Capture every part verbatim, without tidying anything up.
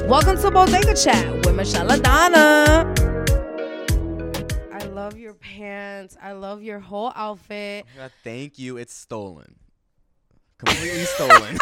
Welcome to Bodega Chat with Michelle Adana. I love your pants. I love your whole outfit. Yeah, thank you. It's stolen. Completely stolen.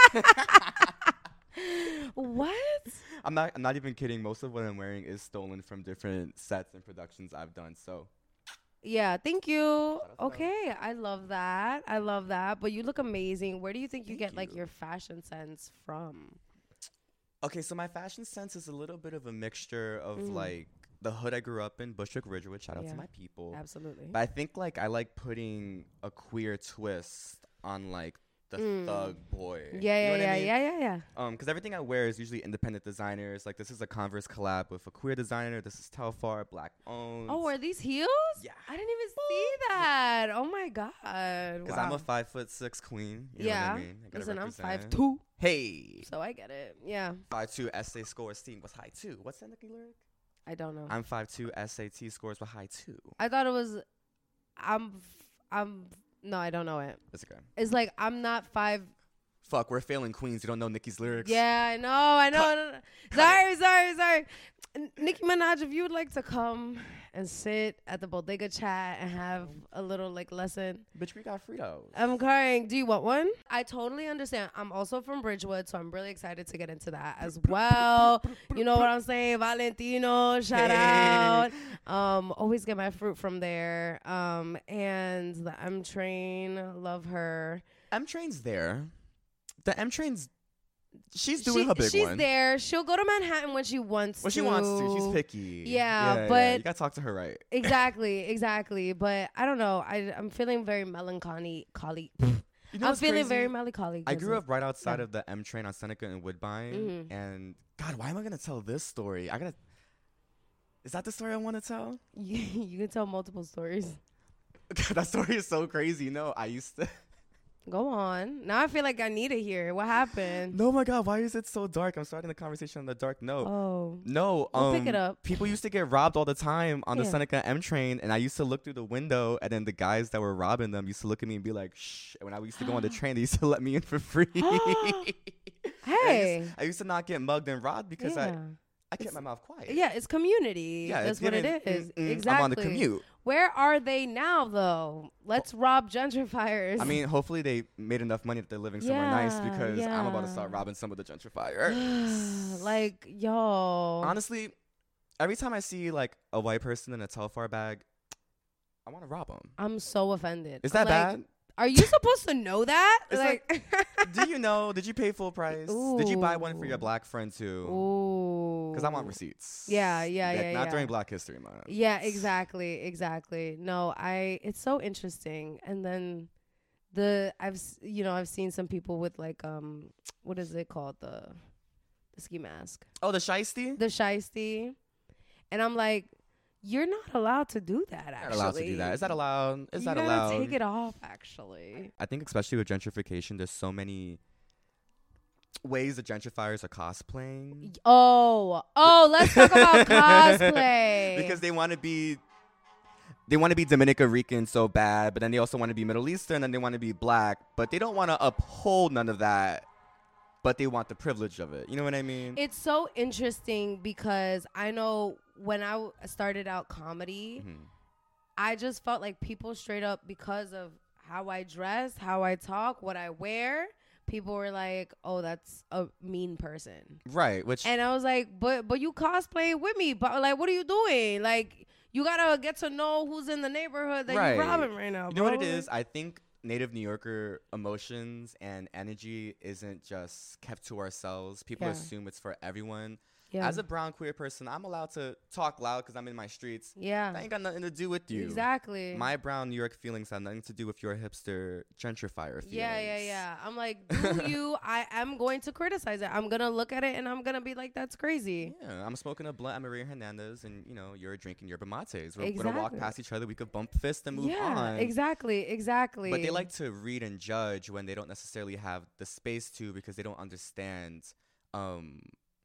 What? I'm not I'm not even kidding. Most of what I'm wearing is stolen from different sets and productions I've done. So Yeah, thank you. Okay, I love that. I love that. But you look amazing. Where do you think you Thank get like you. your fashion sense from? Okay, so my fashion sense is a little bit of a mixture of Mm. like the hood I grew up in, Bushwick Ridgewood. Shout out Yeah. to my people. Absolutely. But I think like I like putting a queer twist on like the Mm. thug boy. Yeah, You yeah, know what yeah, I mean? yeah, yeah, yeah. Um, because everything I wear is usually independent designers. Like this is a Converse collab with a queer designer. This is Telfar, black owned. Oh, are these heels? Yeah. I didn't even see that. Oh my god. Because Wow. I'm a five foot six queen. You yeah. know what I mean? I gotta Listen, I'm represent. five two, Hey. so I get it. Yeah. Five two S A scores team was high two. What's that Nicki lyric? I don't know. I'm five two S A T scores were high two. I thought it was. I'm. f- I'm. No, I don't know it. That's okay. It's like I'm not five. Fuck, we're failing queens. You don't know Nicki's lyrics. Yeah, I know. I know. Cut. no, no. Sorry, sorry, sorry. N- Nicki Minaj, if you would like to come and sit at the Bodega Chat and have a little like lesson. Bitch, we got Fritos. I'm crying. Do you want one? I totally understand. I'm also from Bridgewood, so I'm really excited to get into that as well. You know what I'm saying? Valentino, shout Hey. out. Um, always get my fruit from there. Um, and the M Train, love her. M Train's there. The M Train's, she's doing She- her big she's one. there. She'll go to Manhattan when she wants When to. she wants to. She's picky. Yeah, but- you gotta talk to her right. Exactly, exactly. But I don't know. I I'm feeling very melancholy. Collie. You know I'm what's feeling crazy? very melancholy. I grew up right outside Yeah. of the M Train on Seneca and Woodbine, Mhm. and God, why am I gonna tell this story? I gotta. Is that the story I want to tell? You, you can tell multiple stories. That story is so crazy. No, I used to. Go on. Now I feel like I need to hear. What happened? No, my God, why is it so dark? I'm starting the conversation on the dark note. Oh. No, We'll um, pick it up. people used to get robbed all the time on the Yeah. Seneca M Train, and I used to look through the window, and then the guys that were robbing them used to look at me and be like, "Shh." And when I used to go on the train, they used to let me in for free. I Hey. used, I used to not get mugged and robbed because yeah. I, I kept It's- my mouth quiet. Yeah, it's community. Yeah, That's it's what it given, is. mm, mm, Exactly. I'm on the commute. Where are they now, though? Let's rob gentrifiers. I mean, hopefully they made enough money that they're living somewhere nice Yeah, because I'm about to yeah. start robbing some of the gentrifiers. like, yo. Honestly, every time I see like a white person in a Telfar bag, I want to rob them. I'm so offended. Is I'm that like, bad? Are you supposed to know that? It's like, Do you know? Did you pay full price? Did you buy one for your Ooh. black friend too? Ooh. Because I want receipts. Yeah, yeah, Like, yeah, Not yeah. during Black History Month. Yeah, exactly, exactly. No, I. It's so interesting, and then the I've s- you know I've seen some people with like um what is it called the the ski mask, Oh, the shiesty? the shiesty, and I'm like, you're not allowed to do that. Not Actually, allowed to do that. Is that allowed? Is you that gotta allowed? Take it off. Actually, I think especially with gentrification, there's so many ways the gentrifiers are cosplaying. oh, oh, let's talk about cosplay Because they want to be they want to be Dominican Rican so bad, but then they also want to be Middle Eastern and they want to be black, but they don't want to uphold none of that, but they want the privilege of it. You know what I mean? It's so interesting because I know when I w- started out comedy, Mhm. I just felt like people straight up, because of how I dress, how I talk, what I wear, people were like, "Oh, that's a mean person." Right, which And I was like, "But but you cosplay with me, but like, what are you doing? Like, you gotta get to know who's in the neighborhood that Right. you're robbing right now." you know what it bro. is? I think native New Yorker emotions and energy isn't just kept to ourselves. People Yeah. assume it's for everyone. Yeah. As a brown queer person, I'm allowed to talk loud because I'm in my streets. That yeah. ain't got nothing to do with you. Exactly. My brown New York feelings have nothing to do with your hipster gentrifier feelings. Yeah, yeah, yeah. I'm like, do you? I am going to criticize it. I'm gonna look at it and I'm gonna be like, that's crazy. Yeah, I'm smoking a blunt at Maria Hernandez, and you know you're drinking yerba mates. We're gonna walk Exactly. past each other. We could bump fists and move yeah, on. exactly, exactly. But they like to read and judge when they don't necessarily have the space to, because they don't understand um,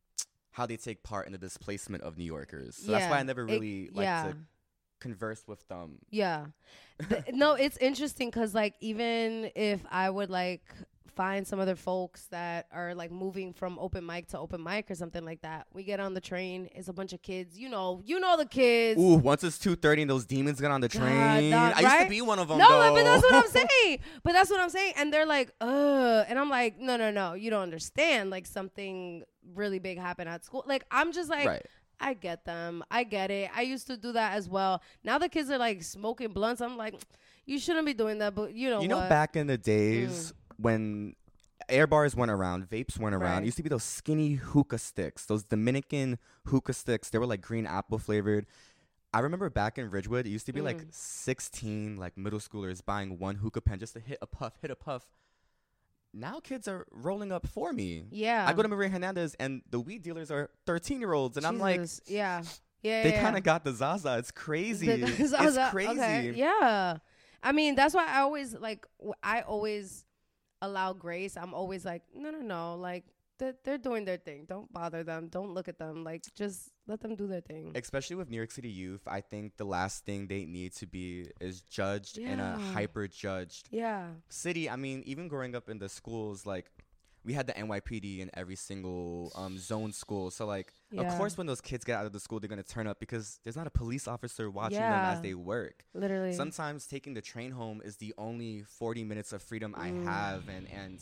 how they take part in the displacement of New Yorkers. So that's why I Yeah, never it- really like yeah. to converse with them. Yeah. The- no, it's interesting because, like, even if I would, like, find some other folks that are like moving from open mic to open mic or something like that. We get on the train. It's a bunch of kids. You know, you know the kids. Ooh, once it's two thirty and those demons get on the train. God, I right? used to be one of them. No, though. but that's what I'm saying. But that's what I'm saying. And they're like, ugh. And I'm like, no, no, no. You don't understand. Like something really big happened at school. Like I'm just like, right. I get them. I get it. I used to do that as well. Now the kids are like smoking blunts. I'm like, you shouldn't be doing that. But you know You know, what? back in the days mm. when air bars went around, vapes went around, Right. it used to be those skinny hookah sticks, those Dominican hookah sticks. They were like green apple flavored. I remember back in Ridgewood, it used to be mm. like sixteen like middle schoolers buying one hookah pen just to hit a puff, hit a puff. Now kids are rolling up for me. Yeah. I go to Maria Hernandez and the weed dealers are thirteen year olds and Jesus. I'm like, yeah, yeah. They yeah. kind of got the Zaza. It's crazy. The, the Zaza. It's crazy. Okay. Yeah. I mean, that's why I always like. W- I always allow grace. I'm always like, no, no, no. Like they're, they're doing their thing. Don't bother them. Don't look at them. Like just let them do their thing. Especially with New York City youth, I think the last thing they need to be is judged Yeah. in a hyper judged Yeah. city. I mean, even growing up in the schools, like we had the N Y P D in every single um, zone school. So like, Yeah. of course, when those kids get out of the school, they're gonna turn up because there's not a police officer watching them Yeah. as they work. Literally. Sometimes taking the train home is the only forty minutes of freedom I Mm. have, and and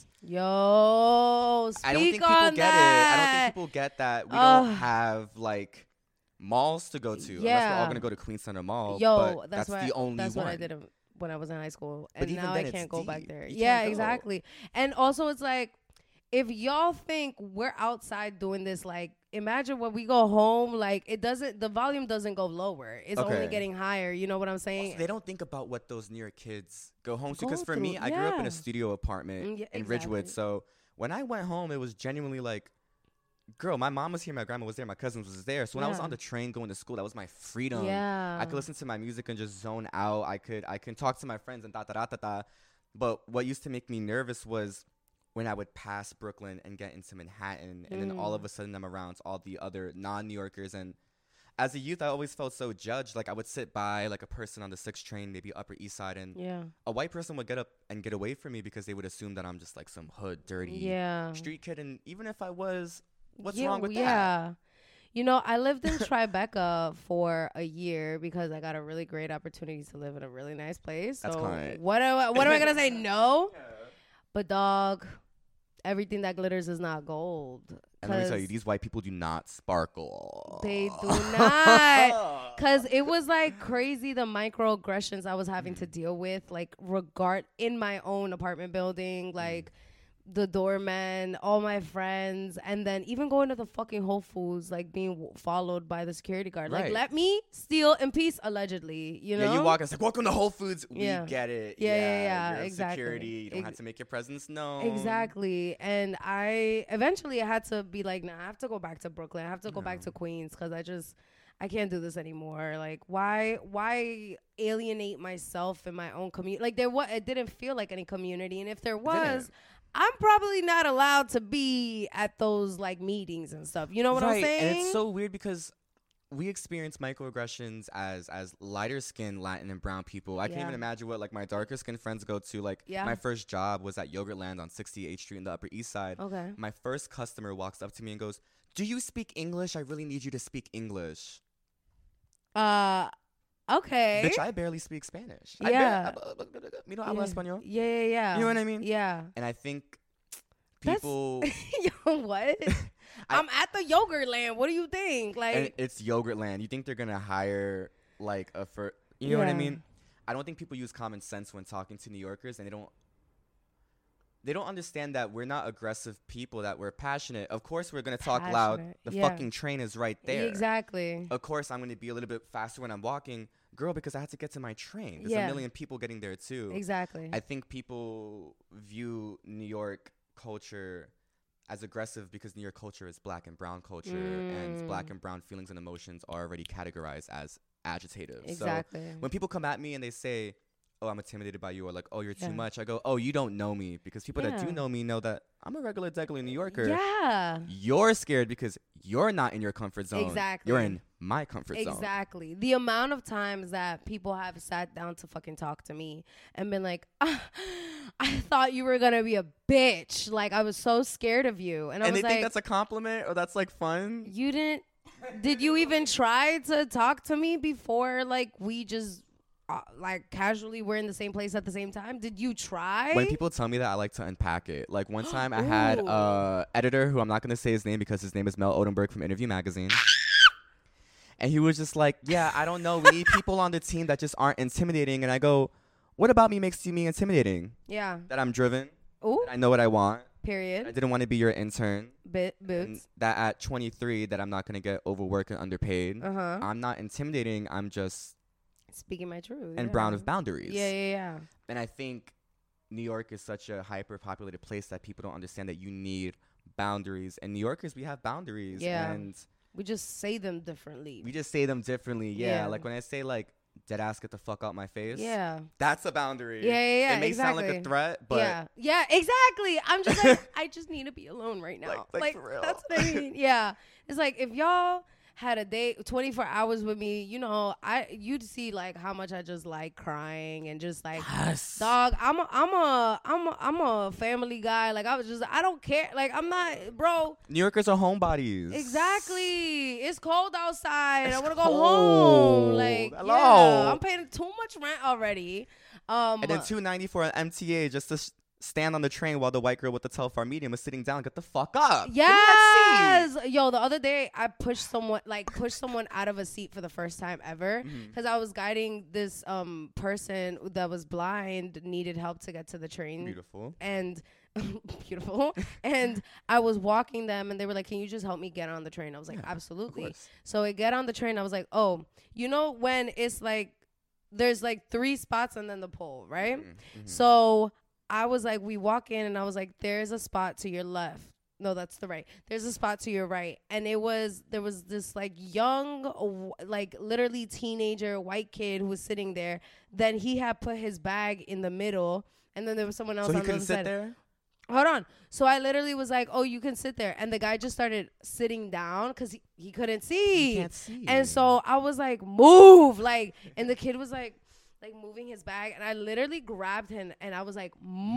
Yo, speak I don't think people on get that. it. I don't think people get that. We Ugh. don't have like malls to go to unless we're Yeah. all gonna go to Queens Center Mall. Yo, but that's, that's, what the I, only that's one. what I did in- when I was in high school, But and even now then I it's can't go back deep. there. You Yeah, can't go. exactly. And also, it's like if y'all think we're outside doing this, like imagine when we go home, like it doesn't, the volume doesn't go lower. It's only Okay. getting higher. You know what I'm saying? Also, they don't think about what those New York kids go home to. Go Because for me, through, I grew up in yeah. a studio apartment Mm, yeah, in Ridgewood. exactly. So when I went home, it was genuinely like, girl, my mom was here, my grandma was there, my cousins was there. So when I was Yeah. on the train going to school, that was my freedom. Yeah. I could listen to my music and just zone out. I could I can talk to my friends and da da da da da. But what used to make me nervous was when I would pass Brooklyn and get into Manhattan, and then all Mm. of a sudden I'm around all the other non-New Yorkers. And as a youth, I always felt so judged. Like I would sit by like a person on the sixth train, maybe Upper East Side, and Yeah. a white person would get up and get away from me because they would assume that I'm just like some hood, dirty Yeah. street kid. And even if I was, what's yeah, wrong with that? Yeah. You know, I lived in Tribeca for a year because I got a really great opportunity to live in a really nice place. That's so kind. what am I, what am I gonna say? No. But dog, everything that glitters is not gold. And let me tell 'Cause you, these white people do not sparkle. They do not. Because it was like crazy the microaggressions I was having to deal with, like regard in my own apartment building, like the doorman, all my friends, and then even going to the fucking Whole Foods, like being w- followed by the security guard. Like, Right. let me steal in peace, allegedly. You know? Yeah, you walk and it's like, welcome to Whole Foods. Yeah. We get it. Yeah, yeah, yeah, You're in exactly. security. You don't Ex- have to make your presence known. Exactly. And I eventually I had to be like, nah, I have to go back to Brooklyn. I have to go back No. to Queens because I just I can't do this anymore. Like, why why alienate myself in my own community? Like there was it didn't feel like any community. And if there was, didn't. I'm probably not allowed to be at those like meetings and stuff. You know what right. I'm saying? And it's so weird because we experience microaggressions as as lighter skinned Latin and brown people. I can't Yeah. even imagine what like my darker skinned friends go to. Like Yeah. my first job was at Yogurtland on sixty-eighth Street in the Upper East Side. Okay. My first customer walks up to me and goes, "Do you speak English? I really need you to speak English." Uh okay. Bitch, I barely speak Spanish. Yeah. I bar- you know, yeah. hablo español. Yeah, yeah, yeah. You know what I mean? Yeah. And I think That's- people, Yo, what? I'm at the yogurt land. What do you think? Like, and it's Yogurtland. You think they're gonna hire like a for, you know what I Yeah. mean? I don't think people use common sense when talking to New Yorkers, and they don't. They don't understand that we're not aggressive people. That we're passionate. Of course, we're gonna talk loud. Passionate, The yeah. fucking train is right there. exactly. Of course, I'm gonna be a little bit faster when I'm walking, girl, because I had to get to my train. There's Yeah. a million people getting there too. Exactly. I think people view New York culture as aggressive because New York culture is black and brown culture, and Mm. black and brown feelings and emotions are already categorized as agitative. exactly. So when people come at me and they say, "Oh, I'm intimidated by you," or like, "Oh, you're Yeah. too much," I go, "Oh, you don't know me," because people that Yeah. do know me know that I'm a regular, degular New Yorker. yeah. You're scared because you're not in your comfort zone. Exactly. You're in my comfort zone. Exactly. The amount of times that people have sat down to fucking talk to me and been like, ah, I thought you were going to be a bitch. Like, I was so scared of you. And I And was they like, think that's a compliment or that's like fun. you didn't, did you even try to talk to me before, like, we just, uh, like, casually were in the same place at the same time? Did you try? When people tell me that, I like to unpack it. Like one time I had Ooh. a editor who I'm not going to say his name because his name is Mel Odenberg from Interview Magazine. And he was just like, yeah, I don't know. We need people on the team that just aren't intimidating. And I go, what about me makes you me intimidating? Yeah. That I'm driven. Ooh. That I know what I want. Period. I didn't want to be your intern. Bit And boots. that at twenty-three, that I'm not going to get overworked and underpaid. Uh-huh. I'm not intimidating. I'm just Speaking my truth. and yeah. brown with boundaries. Yeah, yeah, yeah. And I think New York is such a hyper populated place that people don't understand that you need boundaries. And New Yorkers, we have boundaries. Yeah. And We just say them differently. we just say them differently. Yeah. Yeah. Like when I say like, dead ass get the fuck out my face. Yeah. That's a boundary. Yeah, yeah, yeah, It may sound like exactly. a threat, but yeah. Yeah, exactly. I'm just like, I just need to be alone right now. Like- like, for real. That's what I mean. Yeah. It's like if y'all had a day twenty-four hours with me, you know, I you'd see like how much I just like crying and just like yes. dog, I'm a I'm a I'm a I'm a family guy. Like I was just I don't care. Like I'm not, bro. New Yorkers are homebodies. Exactly. It's cold outside. It's I want to go cold. home. Like, Hello. yeah, I'm paying too much rent already. Um, And then two ninety for an M T A just to sh- stand on the train while the white girl with the Telfar medium is sitting down. Get the fuck up. Give me that seat. yes, yo. The other day, I pushed someone like pushed someone out of a seat for the first time ever because I was guiding this um person that was blind, needed help to get to the train. Beautiful. And beautiful. And I was walking them and they were like, can you just help me get on the train? I was like, Yeah, absolutely. course. So I get on the train. I was like, oh, you know when it's like, there's like three spots and then the pole, right? Mhm, mhm. So I was like, we walk in and I was like, there's a spot to your left. No, that's the right. There's a spot to your right. And it was, there was this like young, w- like literally teenager white kid who was sitting there. Then he had put his bag in the middle. And then there was someone else So he on the other couldn't sit side. there? Hold on. So I literally was like, oh, you can sit there. And the guy just started sitting down because he, he couldn't see. He can't see. And so I was like, move. Like, and the kid was like, like moving his bag. And I literally grabbed him and I was like,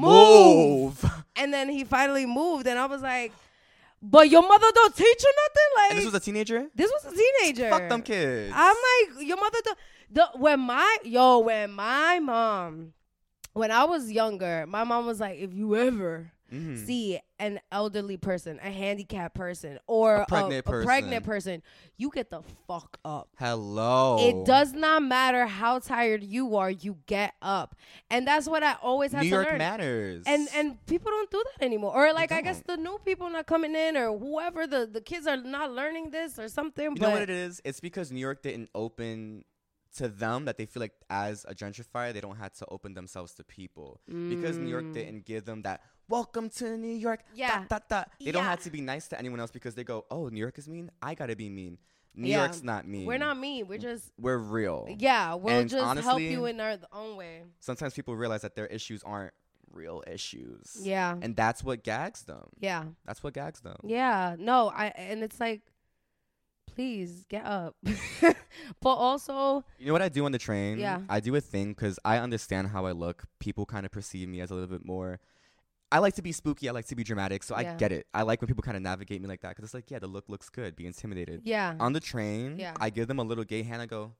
move. Move. And then he finally moved. And I was like, but your mother don't teach you nothing? Like, And this was a teenager? this was a teenager. Fuck them kids. I'm like, your mother, do, the when my yo, when my mom, when I was younger, my mom was like, if you ever Mhm. see an elderly person, a handicapped person, or A pregnant a, a person. pregnant person, you get the fuck up. Hello. It does not matter how tired you are, you get up, and that's what I always had New to York learn. matters. And and people don't do that anymore. Or like I guess don't. the new people not coming in, or whoever the the kids are not learning this or something. You but know what it is? It's because New York didn't open to them that they feel like as a gentrifier, they don't have to open themselves to people. Because New York Mm. didn't give them that, welcome to New York. Yeah. Dot, dot, dot. They don't Yeah. have to be nice to anyone else because they go, oh, New York is mean? I got to be mean. New Yeah. York's not mean. We're not mean. We're just We're real. yeah. We'll And just help honestly, you in our own way. Sometimes people realize that their issues aren't real issues. Yeah. And that's what gags them. Yeah. That's what gags them. Yeah. No. I and it's like, please get up. But also, You know what I do on the train? Yeah. I do a thing because I understand how I look. People kind of perceive me as a little bit more. I like to be spooky. I like to be dramatic. So Yeah. I get it. I like when people kind of navigate me like that because it's like, yeah, the look looks good. Be intimidated. yeah. On the train, Yeah. I give them a little gay hand. I go,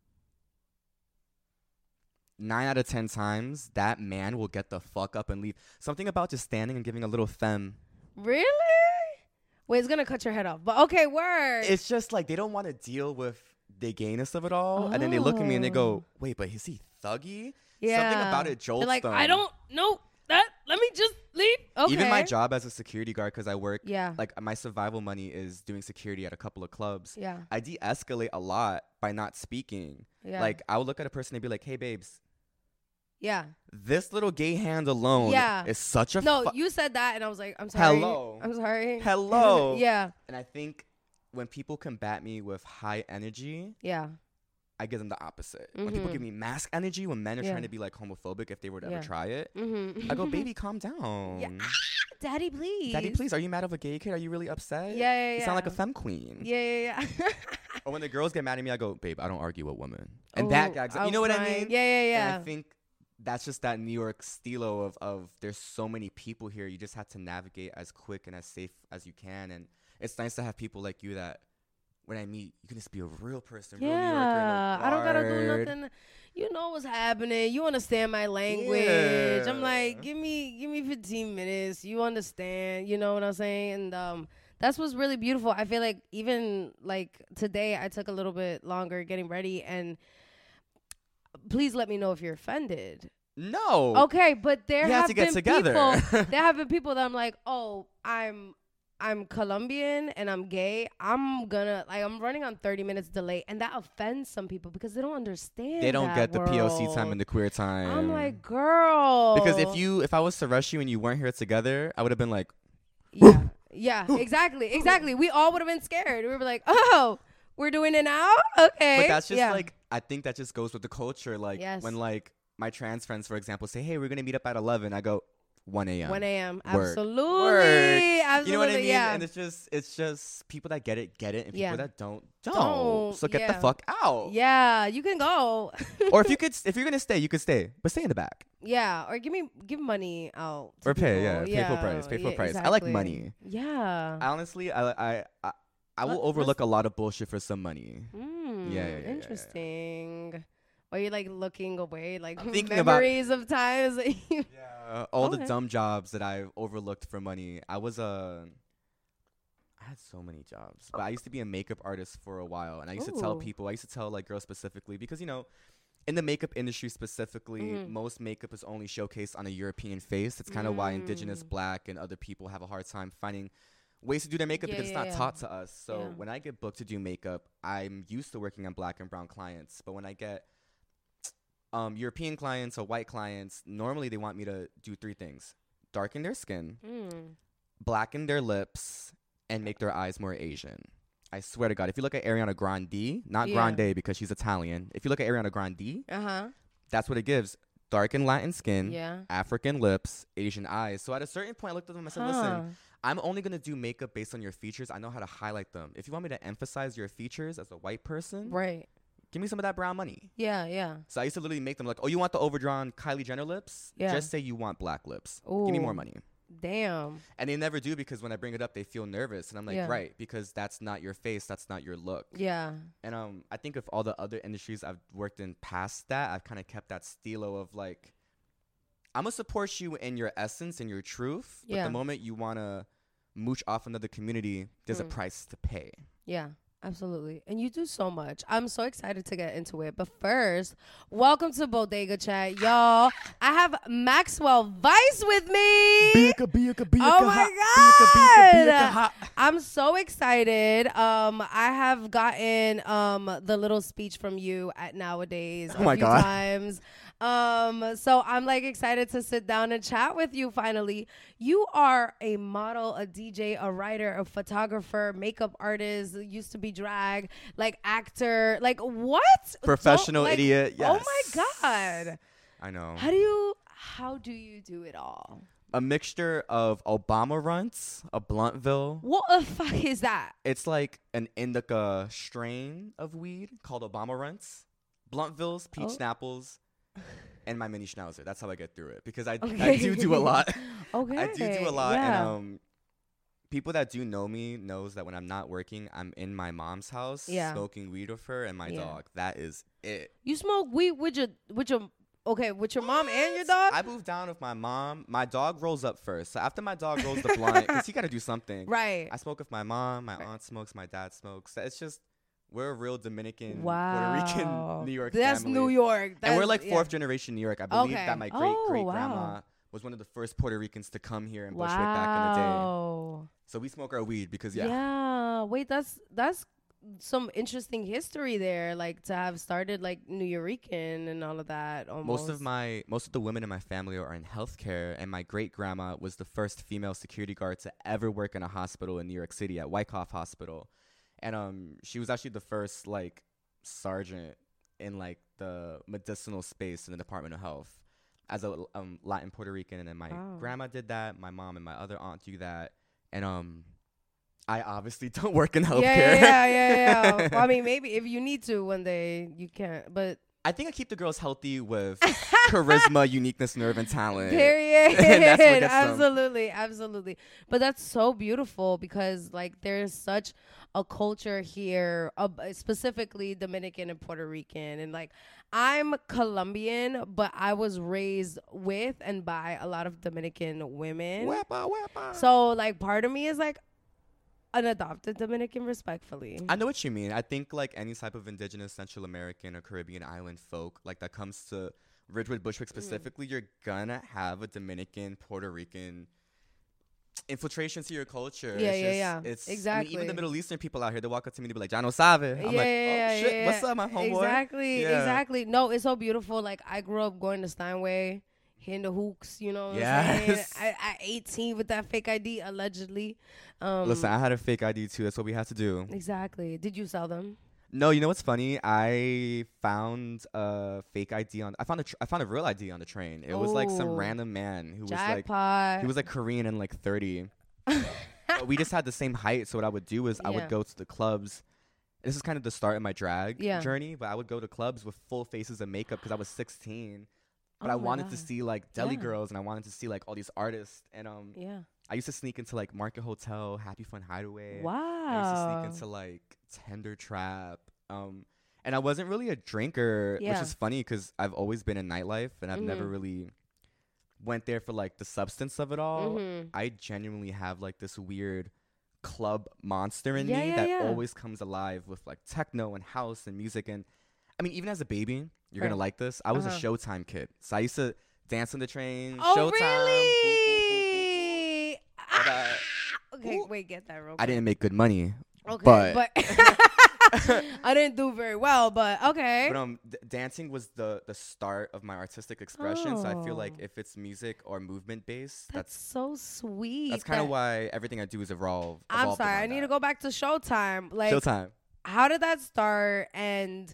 nine out of ten times, that man will get the fuck up and leave. Something about just standing and giving a little femme. Really? Wait, it's gonna cut your head off. But okay, word. It's just like they don't want to deal with the gayness of it all. And then they look at me and they Oh. go, wait, but is he thuggy? yeah. Something about it jolts They're like, them. I don't know that. Let me just leave. Okay. Even my job as a security guard, because I work, Yeah. like my survival money is doing security at a couple of clubs. Yeah. I de-escalate a lot by not speaking. Yeah. Like I would look at a person and be like, hey, babes, yeah. this little gay hand alone Yeah. is such a No, fu- you said that, and I was like, I'm sorry. Hello. I'm sorry. Hello. Yeah. And I think when people combat me with high energy, Yeah. I give them the opposite. When people Mhm. give me mask energy, when men are Yeah. trying to be like homophobic if they were to Yeah. ever try it, Mm-hmm. I go, baby, calm down. Yeah. Daddy, please. Daddy, please, are you mad of a gay kid? Are you really upset? Yeah, yeah, yeah. You sound like a femme queen. Yeah, yeah, yeah. Or when the girls get mad at me, I go, babe, I don't argue with women. And Ooh, that gags. You I'm know what I crying. mean? Yeah, yeah, yeah. And I think that's just that New York stilo of, of there's so many people here. You just have to navigate as quick and as safe as you can. And it's nice to have people like you that when I meet, you can just be a real person, real New Yorker. Yeah, No I don't gotta do guard. nothing. You know what's happening. You understand my language. Yeah. I'm like, give me, give me fifteen minutes. You understand. You know what I'm saying? And um, that's what's really beautiful. I feel like even like today, I took a little bit longer getting ready. And please let me know if you're offended. No. Okay, but there You have have to get been together. people. There have been people that I'm like, oh, I'm. I'm Colombian and I'm gay. I'm gonna like I'm running on thirty minutes delay, and that offends some people because they don't understand. They don't that get the world. P O C time and the queer time. I'm like, girl. because if you if I was to rush you and you weren't here together, I would have been like, yeah, yeah, exactly, exactly. We all would have been scared. We were like, oh, we're doing it now, okay. but that's just yeah. like I think that just goes with the culture. Like Yes. when like my trans friends, for example, say, hey, we're gonna meet up at eleven. I go one a.m. one a.m. Work. Absolutely, Work. absolutely. You know what I mean? Yeah. And it's just it's just people that get it get it, and Yeah. people that don't don't. Don't, So get yeah. the fuck out. yeah, you can go. Or if you could, if you're gonna stay, you could stay, but stay in the back yeah, or give me give money out to or pay. people. Yeah, pay full price. Pay full yeah, price. I like exactly. money. Yeah. Honestly, I I I, I will Let- overlook a lot of bullshit for some money. Mm, Yeah, yeah, yeah, yeah, yeah. interesting. Or you're like looking away, like I'm thinking about- memories of times. that you- Yeah, all the Okay. dumb jobs that I've overlooked for money. I was a, I had so many jobs, but I used to be a makeup artist for a while, and I used to tell Ooh. people, I used to tell like girls specifically, because you know, in the makeup industry specifically, Mhm. most makeup is only showcased on a European face. It's kind of why indigenous, Mm. black, and other people have a hard time finding ways to do their makeup Yeah, because it's yeah, not yeah. taught to us. So Yeah. when I get booked to do makeup, I'm used to working on black and brown clients, but when I get um, European clients or white clients, normally they want me to do three things: darken their skin, Mm. blacken their lips, and make their eyes more Asian. I swear to God, if you look at Ariana Grande, not Yeah. Grande because she's Italian, if you look at Ariana Grande, Uh huh. that's what it gives: darken Latin skin, Yeah. African lips, Asian eyes. So at a certain point, I looked at them and I said, listen, Huh. I'm only going to do makeup based on your features. I know how to highlight them. If you want me to emphasize your features as a white person, Right. give me some of that brown money. Yeah. Yeah. So I used to literally make them like, oh, you want the overdrawn Kylie Jenner lips? Yeah. Just say you want black lips. Give me more Ooh. money. Damn. And they never do because when I bring it up, they feel nervous. And I'm like, Yeah. right, because that's not your face. That's not your look. Yeah. And um, I think of all the other industries I've worked in past that, I've kind of kept that stilo of like, I'm going to support you in your essence and your truth. But Yeah. the moment you want to mooch off another community, there's a Mm. price to pay. Yeah. Absolutely. And you do so much. I'm so excited to get into it. But first, welcome to Bodega Chat, y'all. I have Maxwell Vice with me. Oh my God. I'm so excited. Um, I have gotten um the little speech from you at Nowadays Oh a my few God. times. Um, so I'm like excited to sit down and chat with you finally. You are a model, a D J, a writer, a photographer, makeup artist, used to be drag, like actor, like what? Professional Don't- like, idiot. Yes. Oh my God. I know. How do you how do you do it all? A mixture of Obama runts, a Bluntville. What the fuck is that? It's like an indica strain of weed called Obama runts, Bluntvilles, peach Oh. snapples, and my mini schnauzer. That's how I get through it because I, I Okay. do do a lot. Okay. I do do a lot. Yeah. And um, people that do know me knows that when I'm not working, I'm in my mom's house Yeah. smoking weed with her and my Yeah. dog. That is it. You smoke weed with your with your okay with your mom and your dog? I moved down with my mom. My dog rolls up first. So after my dog rolls the blunt, because he got to do something. Right. I smoke with my mom. My Right. aunt smokes. My dad smokes. It's just we're a real Dominican, Wow. Puerto Rican, New York That's family. New York. and we're That's- like yeah. fourth generation New York. I believe Okay. that my great great Oh, grandma wow. was one of the first Puerto Ricans to come here in Bushwick back in the day. Wow. So we smoke our weed because yeah. Yeah. Wait, that's that's some interesting history there. Like to have started like New Yorican and all of that. Almost. Most of my most of the women in my family are in healthcare, and my great grandma was the first female security guard to ever work in a hospital in New York City at Wyckoff Hospital, and um she was actually the first like sergeant in like the medicinal space in the Department of Health as a um, Latin Puerto Rican, and then my Wow. grandma did that. My mom and my other aunt do that, and um I obviously don't work in healthcare. Yeah, yeah, yeah, yeah. yeah. Well, I mean, maybe if you need to one day, you can't. But I think I keep the girls healthy with charisma, uniqueness, nerve, and talent. period. And that's what gets them. Absolutely, absolutely. But that's so beautiful because like there's such a culture here, uh, specifically Dominican and Puerto Rican, and like I'm Colombian, but I was raised with and by a lot of Dominican women. Wepa, wepa. So like part of me is like an adopted Dominican, respectfully. I know what you mean. I think like any type of indigenous Central American or Caribbean island folk, like that comes to Ridgewood Bushwick specifically, mm. you're gonna have a Dominican, Puerto Rican infiltration to your culture. Yeah, it's yeah, just, yeah. It's, exactly. I mean, even the Middle Eastern people out here, they walk up to me and be like, "Ya no sabe." I'm yeah, like, yeah, "Oh yeah, shit, yeah, what's up, my homeboy?" Exactly, Yeah. exactly. No, it's so beautiful. Like I grew up going to Steinway, hitting the hooks. You know what Yes. I'm saying? I, at eighteen with that fake I D, allegedly. Um, Listen, I had a fake I D too. That's what we had to do. Exactly. Did you sell them? No, you know what's funny? I found a fake I D on. I found a. Tr- I found a real I D on the train. It was like some Oh. random man who Jackpot. was like he was like Korean and like thirty. But we just had the same height, so what I would do is I Yeah. would go to the clubs. This is kind of the start of my drag Yeah. journey, but I would go to clubs with full faces of makeup because I was sixteen. But Oh I my wanted to God. see like deli Yeah. girls, and I wanted to see like all these artists. And um, Yeah. I used to sneak into like Market Hotel, Happy Fun Hideaway. Wow. I used to sneak into like Tender Trap. Um, and I wasn't really a drinker, Yeah. which is funny because I've always been in nightlife, and I've never Mhm. really went there for like the substance of it all. Mhm. I genuinely have like this weird club monster in Yeah, me yeah, that yeah. always comes alive with like techno and house and music. And I mean, even as a baby, you're Right. gonna like this. I was Uh-huh. a Showtime kid, so I used to dance on the train. Oh, Showtime. really? But, uh, Ah! Okay, ooh. wait, get that real quick. I didn't make good money, Okay, but- but, I didn't do very well, but okay. but um, d- dancing was the the start of my artistic expression. So I feel like Oh. if it's music or movement based, That's that's so sweet. that's kind of that- why everything I do is evolve. I'm evolved sorry. I around need that. to go back to Showtime. Like, Showtime. how did that start? And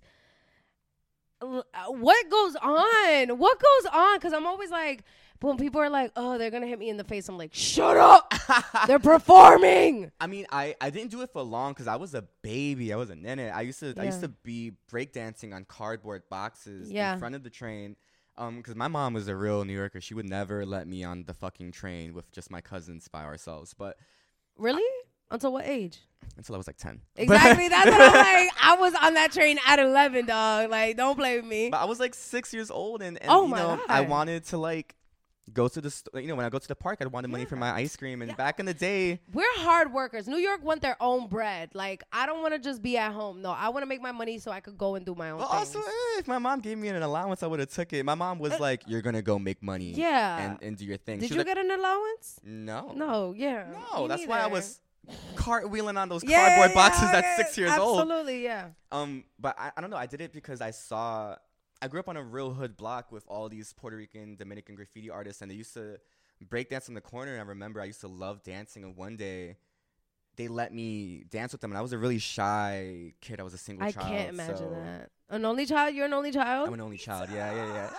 l- uh, what goes on? What goes on? Because I'm always like, when people are like, "Oh, they're gonna hit me in the face," I'm like, "Shut up! They're performing." I mean, I, I didn't do it for long because I was a baby. I was a nene. I used to I used Yeah. to be breakdancing on cardboard boxes Yeah. in front of the train. Um, because my mom was a real New Yorker. She would never let me on the fucking train with just my cousins by ourselves. But Really? Until what age? until I was like ten. Exactly. That's what I'm like. I was on that train at eleven, dog. Like, don't play with me. But I was like six years old, and, and Oh you my know, I God. wanted to like go to the st- you know when I go to the park, I wanted money for my ice cream. And back in the day, We're hard workers. New York want their own bread. Like, I don't want to just be at home. No, I want to make my money so I could go and do my own well, things. also eh, if my mom gave me an allowance, I would have took it. My mom was like, "You're gonna go make money, Yeah. and, and do your thing." Did She you was like, get an allowance? no, No, yeah. no. Me That's why I neither. was cartwheeling on those Yeah, cardboard yeah, boxes okay. at six years old. Absolutely, yeah. Um, but I, I don't know. I did it because I saw. I grew up on a real hood block with all these Puerto Rican, Dominican graffiti artists, and they used to break dance in the corner. And I remember I used to love dancing. And one day, they let me dance with them, and I was a really shy kid. I was a single I child. can't imagine so that. An only child? You're an only child? I'm an only child. Yeah, yeah, yeah.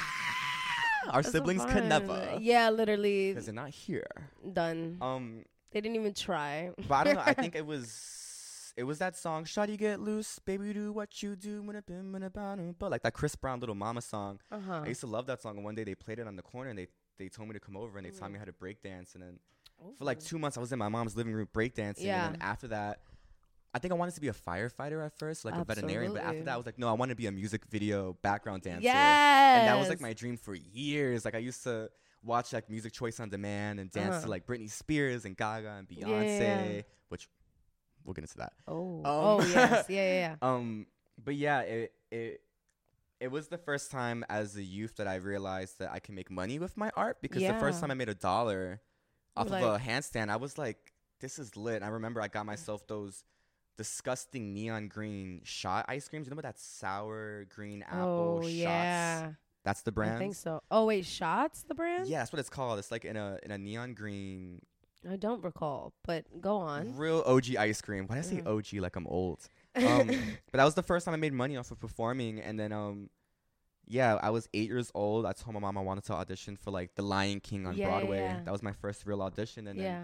Our That's so siblings could fun. never, Yeah, literally because they're not here. done. Um, They didn't even try. but I don't know. I think it was it was that song, "Shawty Get Loose, Baby Do What You Do," when been when but like that Chris Brown Little Mama song. Uh-huh. I used to love that song, and one day they played it on the corner, and they they told me to come over, and they taught me how to break dance, and then for like two months I was in my mom's living room breakdancing, Yeah. and then after that, I think I wanted to be a firefighter at first, like a veterinarian, but after Absolutely. that I was like, no, I want to be a music video background dancer. Yes. And that was like my dream for years. Like I used to watch like Music Choice on Demand and dance Uh-huh. to like Britney Spears and Gaga and Yeah, Beyonce, yeah, yeah. which we'll get into that. Oh. Um, oh, yes. Yeah, yeah, yeah. Um, but yeah, it it it was the first time as a youth that I realized that I can make money with my art, because the first Yeah. time I made a dollar off Like- of a handstand, I was like, this is lit. And I remember I got myself those disgusting neon green shot ice creams. You know what that sour green apple Oh, shots? yeah. That's the brand. I think so. Oh, wait. Shots, the brand? Yeah, that's what it's called. It's like in a in a neon green, I don't recall, but go on. real O G ice cream. Why did I say Mhm. O G like I'm old? Um, but that was the first time I made money off of performing. And then, um, yeah, I was eight years old. I told my mom I wanted to audition for like The Lion King on Yeah, Broadway. yeah. That was my first real audition. And yeah. then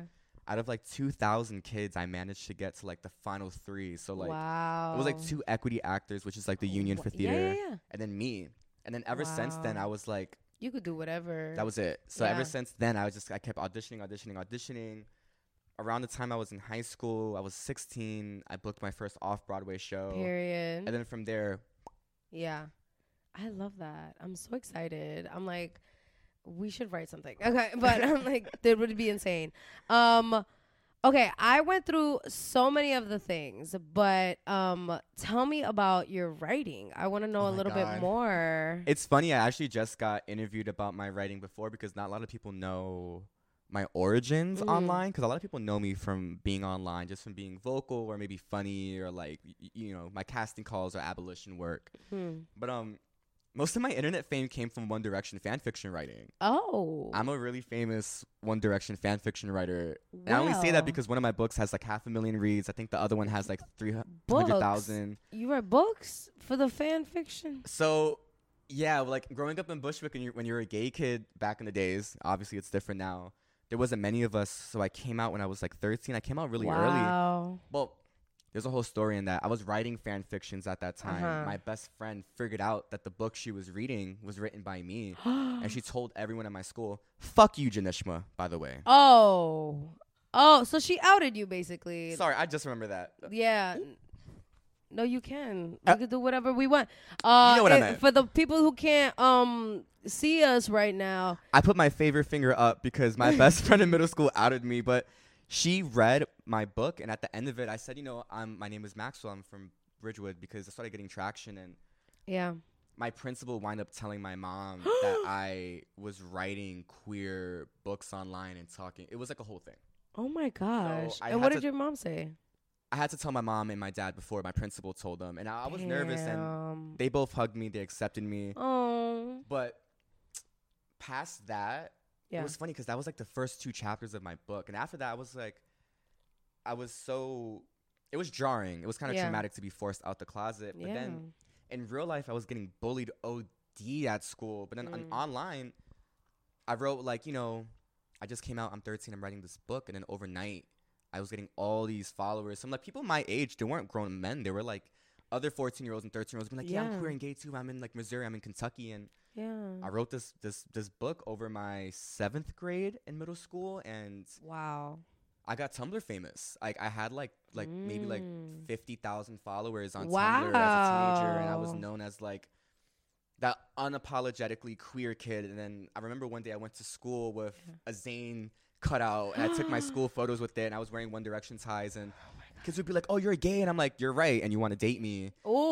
out of like two thousand kids, I managed to get to like the final three. So like wow. it was like two equity actors, which is like the union Wha- for yeah, theater, yeah, yeah. and then me. And then ever since then, Wow. I was like, You could do whatever. that was it. So Yeah. ever since then, I was just I kept auditioning, auditioning, auditioning. Around the time I was in high school, I was sixteen. I booked my first off-Broadway show, Period. and then from there, Yeah. I love that. I'm so excited. I'm like, we should write something. Okay. But I'm like, that would be insane. Um, okay. I went through so many of the things, but um, tell me about your writing. I want to know Oh a my little God. bit more. it's funny. I actually just got interviewed about my writing before because not a lot of people know my origins Mm. online. Because a lot of people know me from being online, just from being vocal or maybe funny or like y- you know my casting calls or abolition work. Hmm. But um, most of my internet fame came from One Direction fan fiction writing. Oh. I'm a really famous One Direction fan fiction writer. And I only say that Wow. because one of my books has like half a million reads. I think the other one has like three hundred Books? thousand. You write books for the fan fiction? So, yeah, like growing up in Bushwick and you when you were a gay kid back in the days, obviously it's different now. There wasn't many of us, so I came out when I was like thirteen. I came out really early. Wow. Well, there's a whole story in that. I was writing fan fictions at that time. Uh-huh. My best friend figured out that the book she was reading was written by me. And she told everyone in my school, fuck you, Janishma, by the way. Oh. Oh, so she outed you basically. Sorry, I just remember that. Yeah. No, you can. We Uh, can do whatever we want. Uh, know what I it- meant. For the people who can't um see us right now. I put my favorite finger up because my best friend in middle school outed me, but she read my book, and at the end of it, I said, you know, I'm, my name is Maxwell. I'm from Bridgewood, because I started getting traction, and Yeah. my principal wound up telling my mom that I was writing queer books online and talking. It was like a whole thing. Oh my gosh. I and what had did to- your mom say? I had to tell my mom and my dad before my principal told them, and I, I was nervous, and Damn. they both hugged me. They accepted me. Oh. But past that, Yeah. it was funny because that was like the first two chapters of my book. And after that, I was like, I was so, it was jarring. It was kind of Yeah. traumatic to be forced out the closet. But Yeah. then in real life, I was getting bullied O D at school. But then on, Mm. online, I wrote like, you know, I just came out, I'm thirteen, I'm writing this book. And then overnight, I was getting all these followers. Some like people my age, they weren't grown men. They were like other fourteen year olds and thirteen year olds being like, yeah, I'm Yeah. queer and gay too. I'm in like Missouri, I'm in Kentucky. And Yeah. I wrote this this this book over my seventh grade in middle school, and Wow. I got Tumblr famous. Like I had like like maybe like Mm. fifty thousand followers on Tumblr as a teenager, and I was Wow. known as like that unapologetically queer kid. And then I remember one day I went to school with a Zayn cutout, and I took my school photos with it, and I was wearing One Direction ties, and kids would be like, "Oh, you're gay," and I'm like, "You're right," and you want to date me.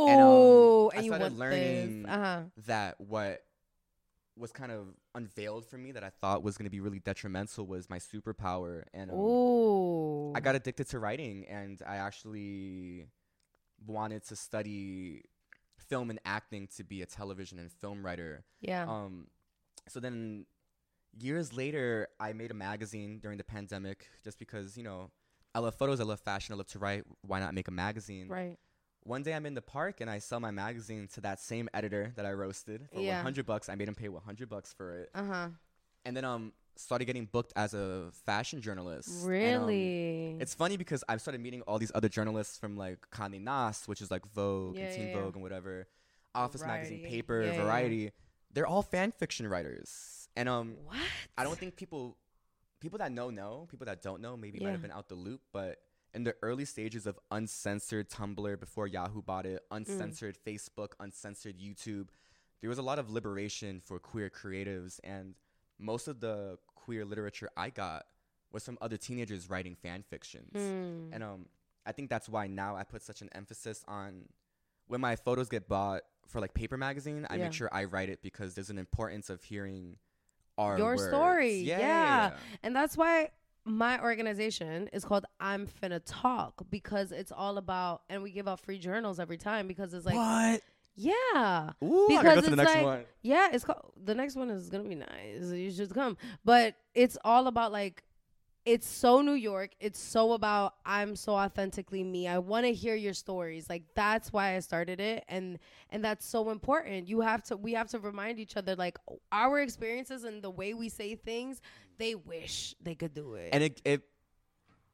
Oh, I and you started want learning this. Uh-huh. That what was kind of unveiled for me that I thought was going to be really detrimental was my superpower. And um, Ooh. I got addicted to writing, and I actually wanted to study film and acting to be a television and film writer. Yeah. Um, so then years later, I made a magazine during the pandemic just because, you know, I love photos, I love fashion, I love to write. Why not make a magazine? Right. One day I'm in the park and I sell my magazine to that same editor that I roasted for Yeah. one hundred bucks. I made him pay one hundred bucks for it. Uh-huh. And then um started getting booked as a fashion journalist. And, um, Really? it's funny because I started meeting all these other journalists from like Condé Nast, which is like Vogue Yeah, and Teen yeah, yeah. Vogue and whatever, Office Magazine, Variety. Paper, Yeah, yeah, yeah. Variety. They're all fan fiction writers. And um What? I don't think people people that know know, people that don't know maybe might Yeah. have been out the loop, but in the early stages of uncensored Tumblr before Yahoo bought it, Mm. uncensored Facebook, uncensored YouTube, there was a lot of liberation for queer creatives, and most of the queer literature I got was from other teenagers writing fan fictions. Hmm. And um I think that's why now I put such an emphasis on when my photos get bought for like Paper Magazine, I Yeah. make sure I write it because there's an importance of hearing our Your words. story, Yeah, yeah. And that's why my organization is called I'm Finna Talk, because it's all about, and we give out free journals every time because it's like, what? yeah. Ooh, I Because gotta go to the it's next like- one. Yeah, it's called, the next one is going to be nice. You should come. But it's all about like, it's so New York. It's so about I'm so authentically me. I want to hear your stories. Like that's why I started it, and and that's so important. You have to we have to remind each other like our experiences and the way we say things. They wish they could do it. And it, it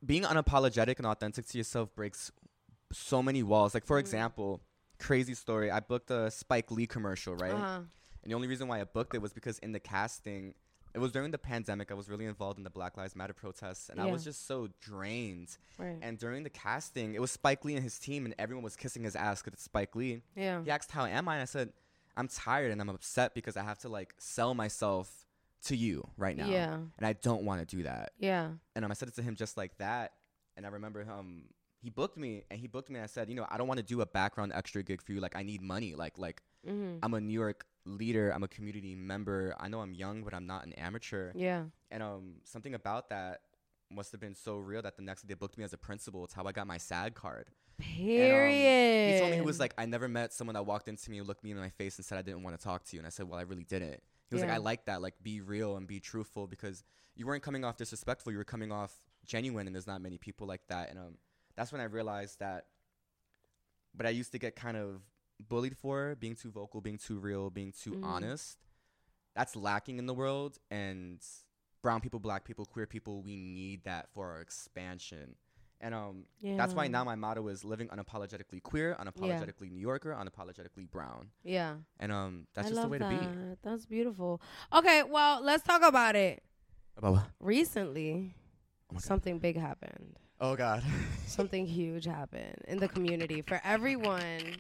being unapologetic and authentic to yourself breaks so many walls. Like, for mm. example, crazy story. I booked a Spike Lee commercial, right? Uh-huh. And the only reason why I booked it was because in the casting, it was during the pandemic. I was really involved in the Black Lives Matter protests, and yeah. I was just so drained. Right. And during the casting, it was Spike Lee and his team, and everyone was kissing his ass because it's Spike Lee. Yeah. He asked, how am I? And I said, I'm tired, and I'm upset because I have to, like, sell myself to you right now. Yeah. And I don't want to do that. Yeah. And um, I said it to him just like that. And I remember um, he booked me, and he booked me, and I said, you know, I don't want to do a background extra gig for you. Like, I need money. Like, like mm-hmm. I'm a New York leader. I'm a community member. I know I'm young, but I'm not an amateur. Yeah. And um, something about that must have been so real that the next day they booked me as a principal. It's how I got my SAG card. Period. And, um, he told me, he was like, I never met someone that walked into me and looked me in my face and said I didn't want to talk to you. And I said, well, I really didn't. He was yeah. like, I like that. Like, be real and be truthful, because you weren't coming off disrespectful. You were coming off genuine, and there's not many people like that. And um, that's when I realized that what I used to get kind of bullied for, being too vocal, being too real, being too mm. honest, that's lacking in the world. And brown people, black people, queer people, we need that for our expansion. And um, yeah. that's why now my motto is living unapologetically queer, unapologetically yeah. New Yorker, unapologetically brown. Yeah. And um, that's I just the way that. to be. That's beautiful. Okay, well, let's talk about it. About what? Recently, oh something big happened. Oh, God. Something huge happened in the community for everyone.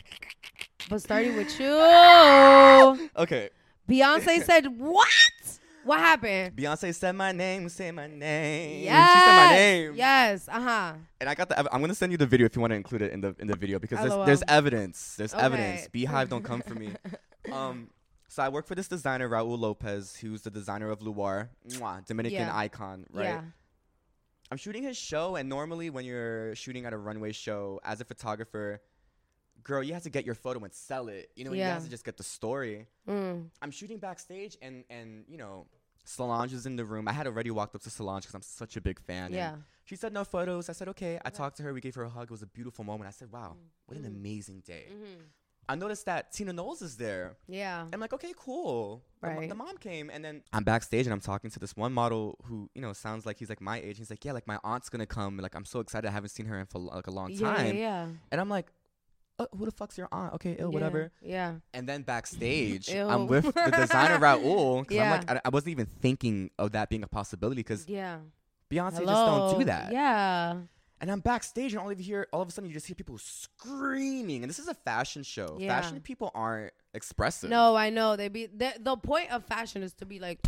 But starting with you. Okay. Beyonce said, what? What happened? Beyonce said my name, say my name. Yes. She said my name. Yes. Uh-huh. And I got the ev- I'm gonna send you the video if you want to include it in the in the video, because there's, LOL. there's evidence. There's Okay. evidence. Beehive don't come for me. Um so I work for this designer, Raul Lopez, who's the designer of Luar, mwah, Dominican Yeah. icon, right? Yeah. I'm shooting his show, and normally when you're shooting at a runway show as a photographer, girl, you have to get your photo and sell it. You know, Yeah. you have to just get the story. Mm. I'm shooting backstage, and, and you know, Solange is in the room. I had already walked up to Solange because I'm such a big fan. Yeah. And she said no photos. I said, okay. I talked to her. We gave her a hug. It was a beautiful moment. I said, wow, what an Mm. amazing day. Mm-hmm. I noticed that Tina Knowles is there. Yeah. I'm like, okay, cool. The mo- Right. The, mom came, and then I'm backstage, and I'm talking to this one model who, you know, sounds like he's like my age. He's like, yeah, like my aunt's gonna come. Like, I'm so excited. I haven't seen her in for like a long Yeah, time. yeah. And I'm like, uh, who the fuck's your aunt? Okay, ill, Yeah, whatever. Yeah. And then backstage, Ew. I'm with the designer Raul. 'Cause Yeah. I'm like, I, I wasn't even thinking of that being a possibility, because Yeah. Beyonce Hello. just don't do that. Yeah. And I'm backstage, and all of you hear, all of a sudden, you just hear people screaming. And this is a fashion show. Yeah. Fashion people aren't expressive. No, I know. They be the, the point of fashion is to be like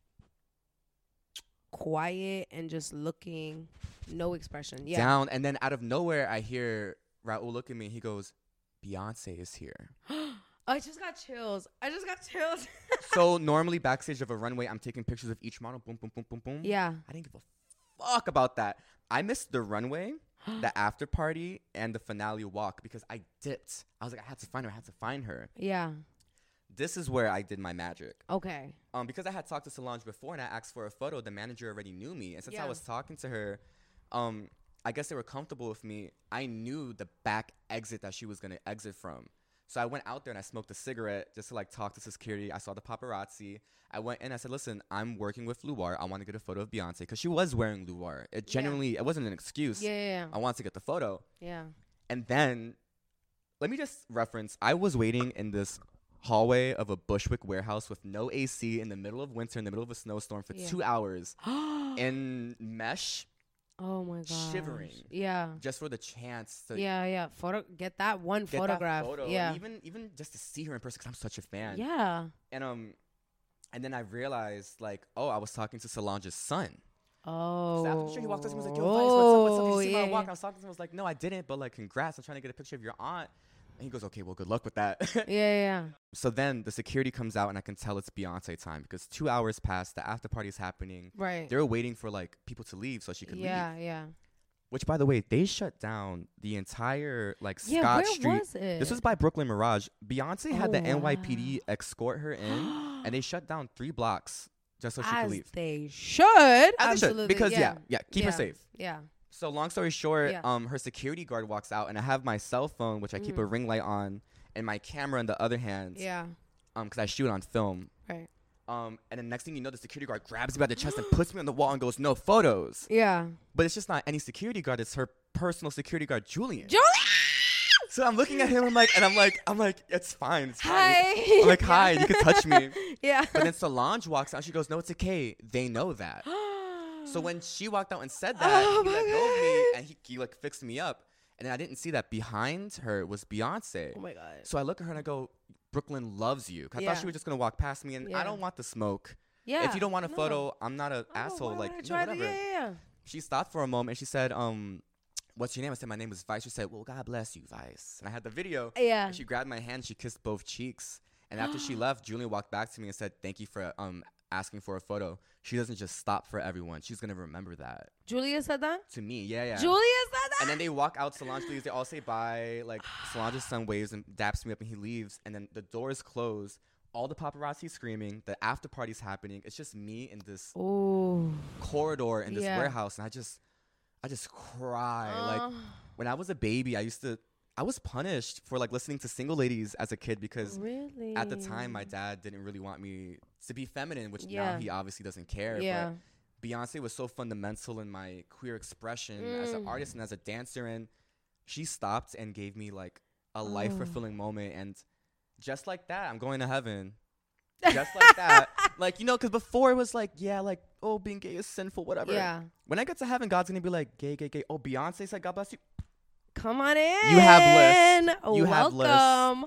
quiet and just looking, no expression. Yeah. Down, and then out of nowhere, I hear Raul look at me, and he goes, Beyonce is here. I just got chills. I just got chills. So normally backstage of a runway, I'm taking pictures of each model. Boom, boom, boom, boom, boom. Yeah. I didn't give a fuck about that. I missed the runway, the after party, and the finale walk because I dipped. I was like, I had to find her. I had to find her. Yeah. This is where I did my magic. Okay. Um, because I had talked to Solange before and I asked for a photo, the manager already knew me. And since Yeah. I was talking to her, um, I guess they were comfortable with me. I knew the back exit that she was going to exit from. So I went out there and I smoked a cigarette just to like talk to security. I saw the paparazzi. I went in. I said, listen, I'm working with Luar. I want to get a photo of Beyonce because she was wearing Luar. It genuinely, it wasn't an excuse. Yeah, yeah, yeah. I wanted to get the photo. Yeah. And then, let me just reference, I was waiting in this hallway of a Bushwick warehouse with no A C in the middle of winter, in the middle of a snowstorm for Yeah. two hours in mesh, Oh my god. shivering. Yeah. just for the chance to Yeah, yeah. Photo. Get that one get photograph. that photo. Yeah. And even even just to see her in person because I'm such a fan. Yeah. And um, and then I realized like, oh, I was talking to Solange's son. Oh. So after sure he walked up to me, he was like, yo, Vice, what's up? What's up? Did you see yeah. my walk? And I was talking to him. I was like, no, I didn't, but like, congrats. I'm trying to get a picture of your aunt. And he goes, okay, well, good luck with that. Yeah, yeah. So then the security comes out and I can tell it's Beyonce time because two hours passed. The after party is happening. Right. They're waiting for like people to leave so she could yeah, leave. yeah. Which, by the way, they shut down the entire like Yeah, Scott where Street. was it? This was by Brooklyn Mirage. Beyonce had Oh, the N Y P D wow. escort her in, and they shut down three blocks just so she As could leave. they should. As they should, Absolutely. because yeah, yeah, yeah, keep her Yeah. safe. Yeah. So long story short, Yeah. um, her security guard walks out, and I have my cell phone, which I keep a Mhm. ring light on, and my camera in the other hand. Yeah. Um, because I shoot on film. Right. Um, and then next thing you know, the security guard grabs me by the chest and puts me on the wall and goes, "No photos." Yeah. But it's just not any security guard. It's her personal security guard, Julian. Julian. So I'm looking at him. I'm like, and I'm like, I'm like, it's fine. It's fine. Hi. I'm like, hi. You can touch me. Yeah. But then Solange walks out. She goes, "No, it's okay. They know that." So when she walked out and said that, Oh he my let go of me God. and he, he like fixed me up. And then I didn't see that behind her was Beyonce. Oh my God. So I look at her and I go, "Brooklyn loves you." 'Cause I Yeah. thought she was just gonna walk past me, and Yeah. I don't want the smoke. Yeah. If you don't want a no. photo, I'm not an Oh, asshole. why Like, would I no, try to- whatever. Yeah, yeah, yeah. She stopped for a moment and she said, um, "What's your name?" I said, "My name is Vice." She said, "Well, God bless you, Vice." And I had the video. Yeah. And she grabbed my hand. She kissed both cheeks. And after she left, Julian walked back to me and said, "Thank you for um asking for a photo." She doesn't just stop for everyone. She's gonna remember that. Julia said that? To me, yeah, yeah. Julia said that? And then they walk out. Solange leaves. They all say bye. Like Solange's son waves and daps me up, and he leaves. And then the doors close. All the paparazzi screaming. The after party's happening. It's just me in this Ooh. corridor in this Yeah. warehouse, and I just, I just cry. Uh. Like when I was a baby, I used to. I was punished for like listening to Single Ladies as a kid because Really? at the time my dad didn't really want me to be feminine, which Yeah. now he obviously doesn't care. Yeah. But Beyonce was so fundamental in my queer expression as an Mm. artist and as a dancer, and she stopped and gave me like a life fulfilling moment, and just like that, I'm going to heaven. Just like that, like, you know, because before it was like, yeah, like, oh, being gay is sinful, whatever. Yeah. When I get to heaven, God's gonna be like, gay, gay, gay. Oh, Beyonce said, "God bless you." Come on in. You have lists. You have lists. Welcome.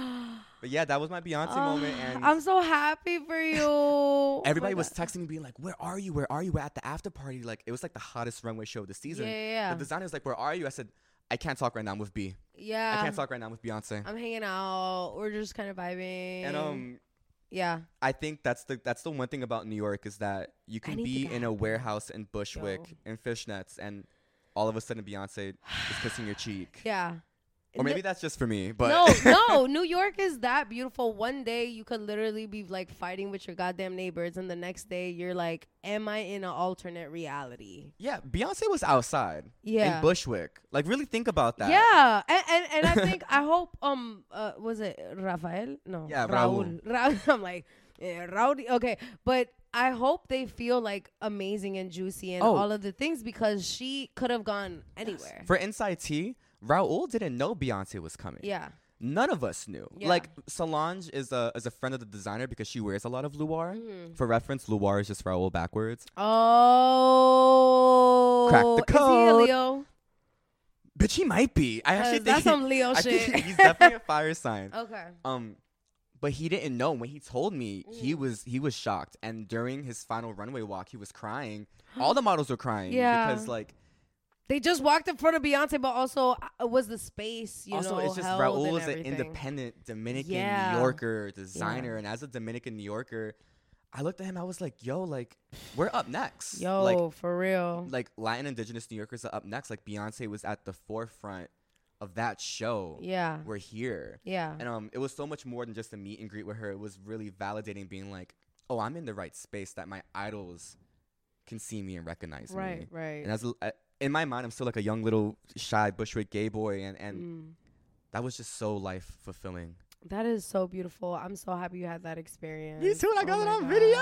But yeah, that was my Beyonce moment, and I'm so happy for you. Oh everybody my was God. texting me, being like, "Where are you? Where are you?" We're at the after party. Like, it was like the hottest runway show of the season. Yeah, yeah, yeah. The designer was like, "Where are you?" I said, "I can't talk right now. I'm with B. Yeah. I can't talk right now. I'm with Beyonce." I'm hanging out. We're just kind of vibing. And um, yeah. I think that's the that's the one thing about New York is that you can Anything be can in a happen. warehouse in Bushwick Yo. in fishnets, and all of a sudden Beyonce is kissing your cheek. Yeah. Or maybe that's just for me, but no, no, New York is that beautiful. One day you could literally be like fighting with your goddamn neighbors, and the next day you're like, "Am I in an alternate reality?" yeah, Beyonce was outside Yeah. in Bushwick. Like, really think about that. Yeah, and, and and I think I hope um uh was it Rafael? No, Yeah, Raul. Raul. I'm like, yeah, Rowdy. Okay, but I hope they feel like amazing and juicy and Oh. all of the things because she could have gone anywhere. For Inside Tea, Raul didn't know Beyonce was coming. Yeah. None of us knew. Yeah. Like, Solange is a is a friend of the designer because she wears a lot of Luar. Mhm. For reference, Luar is just Raul backwards. Oh, Crack the Is he a code. Leo? Bitch, he might be. I actually 'Cause think that's he- some Leo I shit. think he's definitely a fire sign. Okay. Um, but he didn't know. When he told me, he Mm. was he was shocked. And during his final runway walk, he was crying. All the models were crying Yeah. because like They just walked in front of Beyonce, but also uh, was the space, you also know, it's just held Raul and is an everything. independent Dominican Yeah. New Yorker designer, and as a Dominican New Yorker, I looked at him. I was like, "Yo, like we're up next. Yo, like for real. like Latin Indigenous New Yorkers are up next. Like Beyonce was at the forefront of that show. Yeah. We're here." Yeah. And um, it was so much more than just a meet and greet with her. It was really validating, being like, "Oh, I'm in the right space. That my idols can see me and recognize me." Right, right. And as a, uh, in my mind, I'm still like a young little shy Bushwick gay boy, and and Mm. that was just so life fulfilling. That is so beautiful. I'm so happy you had that experience. Me too. I got Oh it my on God. video.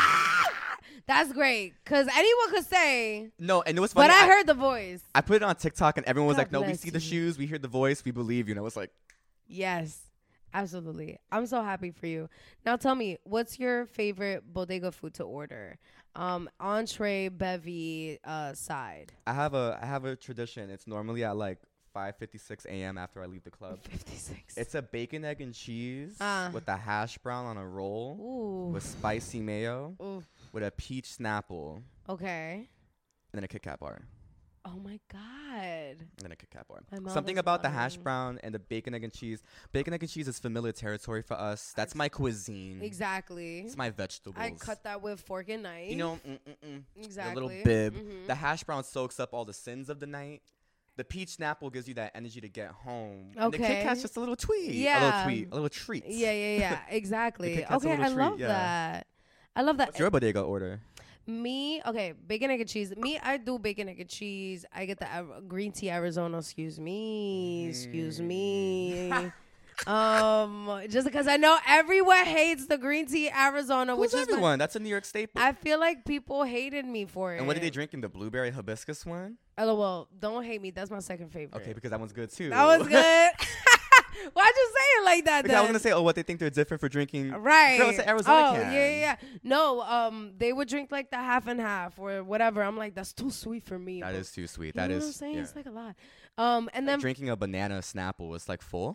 That's great. Because anyone could say, No, and it was funny. but I, heard the voice. I put it on TikTok, and everyone was God like, "No, we bless see the you. shoes, we hear the voice, we believe you." And I was like, Yes. Absolutely. I'm so happy for you. Now tell me, what's your favorite bodega food to order? Um, entree, bevy, uh, side. "I have a I have a tradition. It's normally at like five fifty-six a.m. after I leave the club. fifty-six. It's a bacon, egg, and cheese Ah. with a hash brown on a roll Ooh. with spicy mayo Ooh. with a peach Snapple Okay. and then a Kit Kat bar Oh my God. and then a Kit Kat bar. My mouth Something is about the hash watering. brown and the bacon, egg, and cheese. Bacon, egg, and cheese is familiar territory for us. That's my cuisine. Exactly. It's my vegetables. I cut that with fork and knife. You know, mm, mm, mm. Exactly. The little bib. Mhm. The hash brown soaks up all the sins of the night. The peach Snapple gives you that energy to get home. And the Kit Okay. Kat's just a little tweet. A Yeah. little tweet. A little treat. Yeah, yeah, yeah. Exactly. Kit Kat's a Okay, I little treat, love yeah. that. I love that. What's your bodega order? Me, okay, bacon, egg, and cheese. Me, I do bacon, egg, and cheese. I get the Ar- green tea Arizona. Excuse me. Excuse me. um, just because I know everyone hates the green tea Arizona, Who's which is everyone? my, That's a New York staple. I feel like people hated me for it. And what are they drinking? The blueberry hibiscus one? LOL, don't hate me. That's my second favorite. Okay, because that one's good too. That was good. Why'd you say it like that? Because then? I was gonna say, oh, what they think they're different for drinking. Right. Girl, it's an Arizona oh, can. yeah, yeah, yeah. No, um, they would drink like the half and half or whatever. I'm like, that's too sweet for me. That but, is too sweet. you That know is. what I'm saying? Yeah. It's like a lot. Um, and Like then drinking a banana Snapple is like full.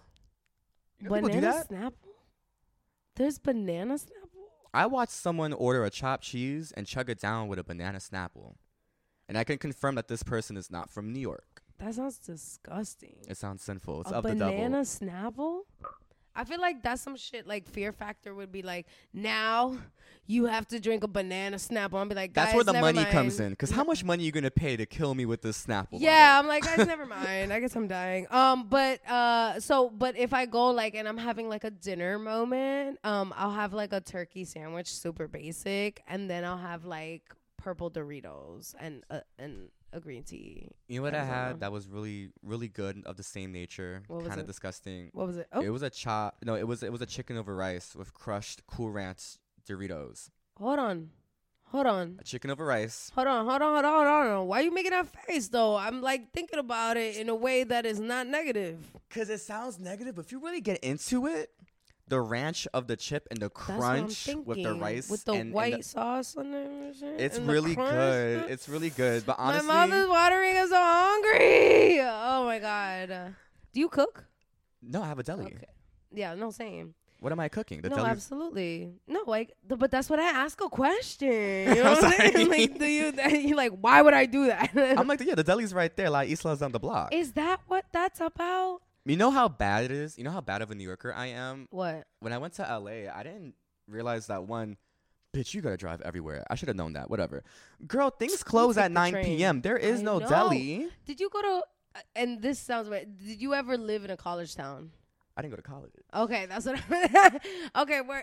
You know people do banana that? Snapple. There's banana Snapple. I watched someone order a chopped cheese and chug it down with a banana Snapple, and I can confirm that this person is not from New York. That sounds disgusting. It sounds sinful. It's a of the banana devil. Snapple. I feel like that's some shit. Like Fear Factor would be like, now you have to drink a banana Snapple. I'll be like, That's guys, where the never money mind. comes in. Because how much money are you gonna pay to kill me with this Snapple? Yeah, bottle? I'm like, guys, never mind. I guess I'm dying. Um, but uh, so, but if I go like, and I'm having like a dinner moment, um, I'll have like a turkey sandwich, super basic, and then I'll have like purple Doritos and uh, and a green tea. You know what I Arizona. had that was really, really good of the same nature, What was kind of it? disgusting. What was it? Oh, It was a chop. No, it was it was a chicken over rice with crushed Cool Ranch Doritos. hold on, hold on. A chicken over rice. Hold on, hold on, hold on, hold on. hold on. Why are you making that face though? I'm like thinking about it in a way that is not negative. Cause it sounds negative, but if you really get into it, the ranch of the chip and the That's what I'm crunch thinking. with the rice with the and, and white the- sauce on it. and shit, it's and the really crunch. good. It's really good. But honestly, my mouth is watering. I'm so hungry. Oh my god. Do you cook? no, I have a deli. Okay. Yeah, no, same. What am I cooking? The no, deli. absolutely. No, like, the, but that's what I ask a question. You know I'm what I'm saying? sorry. Like, do you? You like, why would I do that? I'm like, yeah, the deli's right there. La Isla's on the block. Is that what that's about? You know how bad it is? You know how bad of a New Yorker I am? What? When I went to L A, I didn't realize that one, bitch, you gotta drive everywhere. I should have known that. Whatever. Girl, things close take at the nine train. p.m. There is I no know. deli. Did you go to? Uh, and this sounds weird. Did you ever live in a college town? I didn't go to college. Okay, that's what. I Okay, we're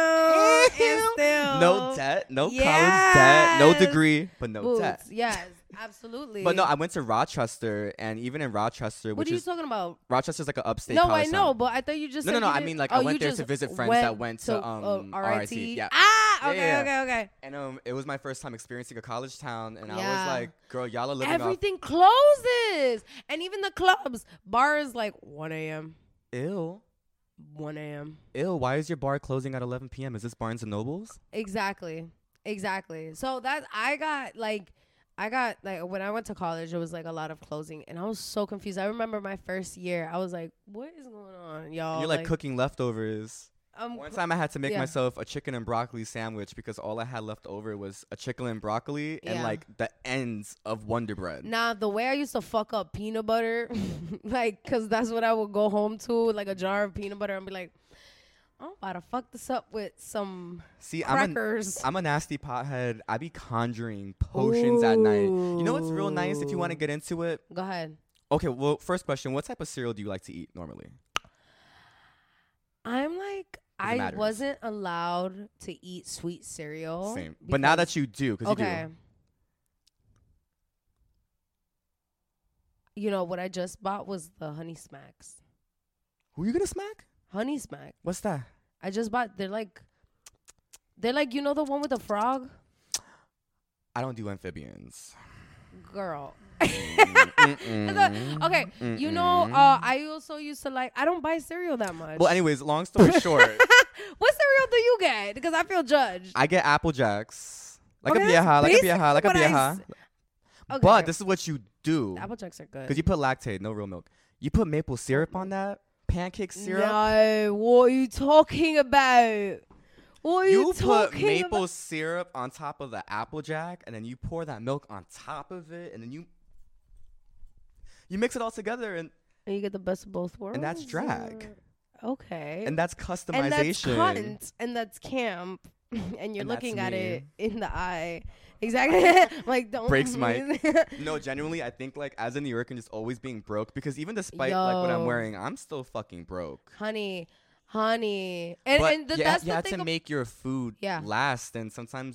ew. and still No debt, no college Yes. debt, no degree, but no Boots. debt. Yes, absolutely. But no, I went to Rochester, and even in Rochester, What which are you is talking about? Rochester's like an upstate No, I college know, town. but I thought you just No, said no, no. you I did- mean, like, oh, I you went there to just visit friends that went to, um, uh, R I T. Yeah. Ah, okay, Yeah, yeah. okay, okay. And um, it was my first time experiencing a college town, and I Yeah. was like, "Girl, y'all are living Everything closes, and even the clubs. Bar is like one a.m. off ill, one a.m. ill. Why is your bar closing at eleven p.m.? Is this Barnes and Nobles? Exactly, exactly. So that I got like, I got like when I went to college, it was like a lot of closing, and I was so confused. I remember my first year, I was like, "What is going on, y'all?" You're like, cooking leftovers. um, One time I had to make yeah. myself a chicken and broccoli sandwich because all I had left over was a chicken and broccoli and Yeah. like the ends of Wonder Bread. Nah, the way I used to fuck up peanut butter, like, cause that's what I would go home to, like a jar of peanut butter, and be like, I'm about to fuck this up with some See, I'm a, crackers. I'm a nasty pothead. I be conjuring potions at night. You know what's real nice if you want to Ooh. get into it? Go ahead. Okay, well, first question, what type of cereal do you like to eat normally? I'm like, I matters. wasn't allowed to eat sweet cereal. Same. But now because- that you do, because okay. you do. You know what I just bought was the Honey Smacks. Who you going to smack? Honey Smack. What's that? I just bought. They're like, they're like, you know the one with the frog, I don't do amphibians. girl. Mm-mm. Okay, you know, Mm-mm. uh, I also used to like. I don't buy cereal that much. Well, anyways, long story short, What cereal do you get? Because I feel judged. I get Apple Jacks. Like Okay, a vieja, like a basically vieja, like a what I vieja. s- Okay. But this is what you do. Apple Jacks are good. Because you put lactate, no real milk. You put maple syrup on that, pancake syrup. No, what are you talking about? What are you, You put talking maple about? syrup on top of the Applejack, and then you pour that milk on top of it, and then you you mix it all together, and And you get the best of both worlds. and that's drag, or- Okay. and that's And that's customization. cunt, and that's camp, and you're And that's looking at me. it in the eye. Exactly. Like don't Breaks my- No, genuinely, I think like as a New Yorker, just always being broke, because even despite like what I'm Yo. wearing, I'm still fucking broke. honey, honey, and But and the, you, that's you the had thing. to ab- make your food Yeah. last, and sometimes with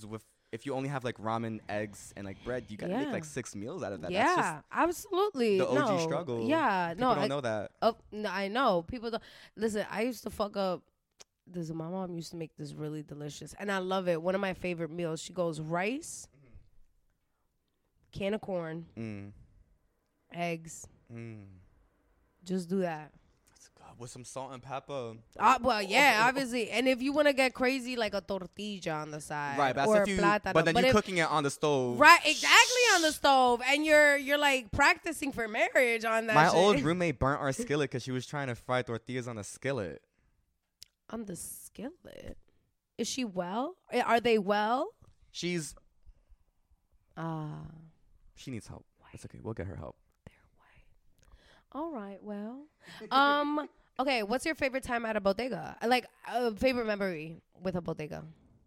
if you only have like ramen, eggs, and like bread, you gotta Yeah. make like six meals out of that. Yeah, That's absolutely. just the O G no. struggle. Yeah, People no, don't I, know that. Oh, no, I know. People don't listen. I used to fuck up. This my mom used to make this really delicious, and I love it. One of my favorite meals. She goes rice, can of corn, Mm. eggs. Mm. Just do that. That's good. With some salt and pepper. Uh, well, yeah, obviously. And if you want to get crazy, like a tortilla on the side, Right, but that's or if you, plátano. but then But you're if- cooking it on the stove. right, exactly on the stove, and you're you're like practicing for marriage on that. My shit. old roommate burnt our skillet because she was trying to fry tortillas on the skillet. On the skillet. Is she well? Eh, Are they well? She's Ah, she needs help. It's okay. We'll get her help. they're white. All right. Well, um. Okay. What's your favorite time at a bodega? Uh, Like a favorite memory with a bodega.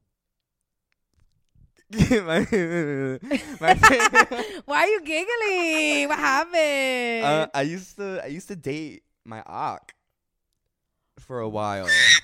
my, my favorite- Why are you giggling? What happened? uh, I used to I used to date my Ak for a while.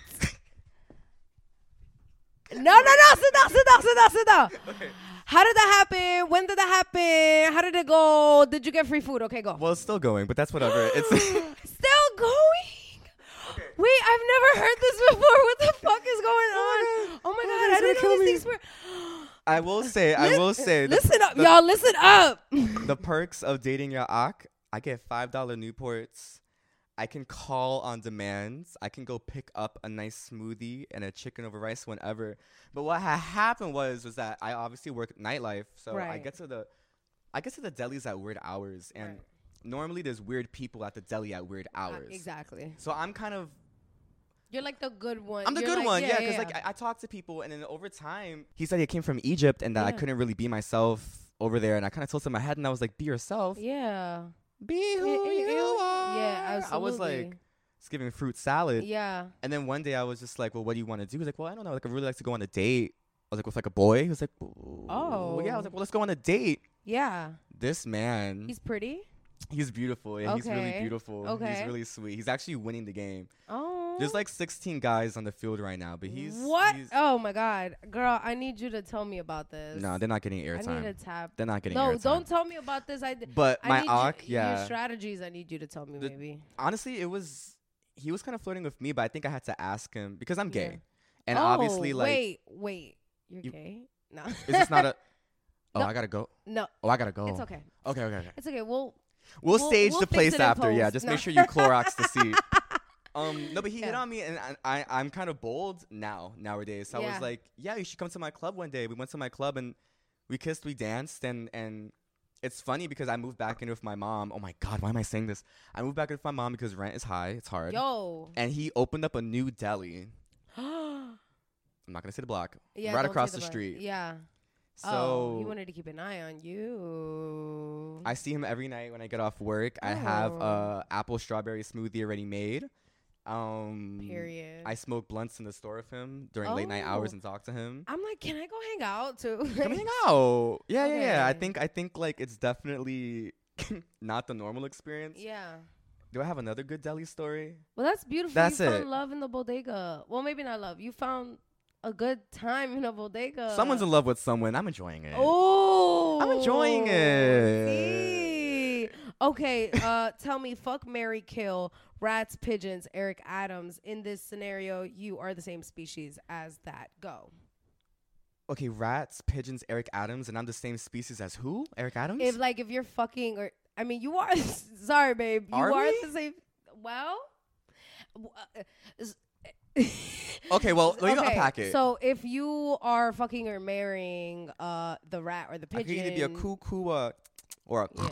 no, no, no. Sit down. Sit down. Sit down. Sit down. Okay. How did that happen? When did that happen? How did it go? Did you get free food? Okay, go. Well, it's still going, but that's whatever. It's Still going? Okay. Wait, I've never heard this before. What the fuck is going on? Oh my Oh my god, God, I it's didn't gonna know these kill things were. I will say, I will say, the, Listen up, the- y'all. Listen up. the perks of dating your Ak. I get five dollar Newports. I can call on demands. I can go pick up a nice smoothie and a chicken over rice whenever. But what had happened was was that I obviously work nightlife, so I Right. get to the I get to the delis at weird hours, and Right. normally there's weird people at the deli at weird Uh, hours. exactly. So I'm kind of You're like the good one. I'm the You're good like- one, yeah, yeah, because like I, I talk to people, and then over time, he said he came from Egypt and that I Yeah. couldn't really be myself over there, and I kind of told him in my head, and I was like, "Be yourself, yeah. be who you are." Yeah, absolutely. I was like, just giving fruit salad, yeah. and then one day I was just like, "Well, what do you want to do?" He was like, "Well, I don't know. Like, I really like to go on a date." I was like, "With like a boy?" He was like, "Oh, yeah." I was like, "Well, let's go on a date." Yeah. This man, He's pretty. he's beautiful, and he's really Okay. beautiful. Okay. He's really sweet. He's actually winning the game. Oh. There's like sixteen guys on the field right now, but he's what? he's- Oh my god, girl! I need you to tell me about this. No, they're not getting I need airtime. a tap. They're not getting No, airtime. don't tell me about this. I. d- But I my need Ak, you, yeah. Your strategies. I need you to tell me, The- maybe. Honestly, it was he was kind of flirting with me, but I think I had to ask him because I'm gay, Yeah. and oh, obviously, like, wait, wait, you're You- gay? No. is this not a? Oh, No. I gotta go. No, Oh, I gotta go. it's okay. Okay, okay, okay. It's okay. We'll. We'll, We'll- stage we'll the fix place it in after. Yeah, post. just No. make sure you Clorox the seat. Um, no, but he hit Yeah. on me, and I, I I'm kind of bold now nowadays. So I Yeah. was like, yeah, you should come to my club one day. We went to my club and we kissed, we danced, and and it's funny because I moved back in with my mom. Oh my God, why am I saying this? I moved back in with my mom because rent is high. It's hard. Yo. And he opened up a new deli. yeah. I'm not gonna say the block. Right right across the street. Yeah. So oh, he wanted to keep an eye on you. I see him every night when I get off work. I have Oh. a apple strawberry smoothie already made. Um, Period. I smoke blunts in the store with him during late night hours Oh. and talk to him. I'm like, can I go hang out too? Come hang out. Yeah, yeah, yeah. I Okay. think I think like it's definitely not the normal experience. Yeah. Do I have another good deli story? Well, that's beautiful. That's you it. found love in the bodega. Well, maybe not love. You found a good time in a bodega. Someone's in love with someone. I'm enjoying it. Oh, I'm enjoying it. See? Okay, uh, tell me, fuck, Mary, kill, rats, pigeons, Eric Adams. In this scenario, you are the same species as that. Go. Okay, rats, pigeons, Eric Adams, and I'm the same species as who? Eric Adams? If like if you're fucking or I mean you are sorry, babe. You Are are, we? the same. Well. w- uh, s- Okay, well, let me Okay, unpack it. So if you are fucking or marrying uh the rat or the I could pigeon, either be a cuckoo uh, or a Yeah.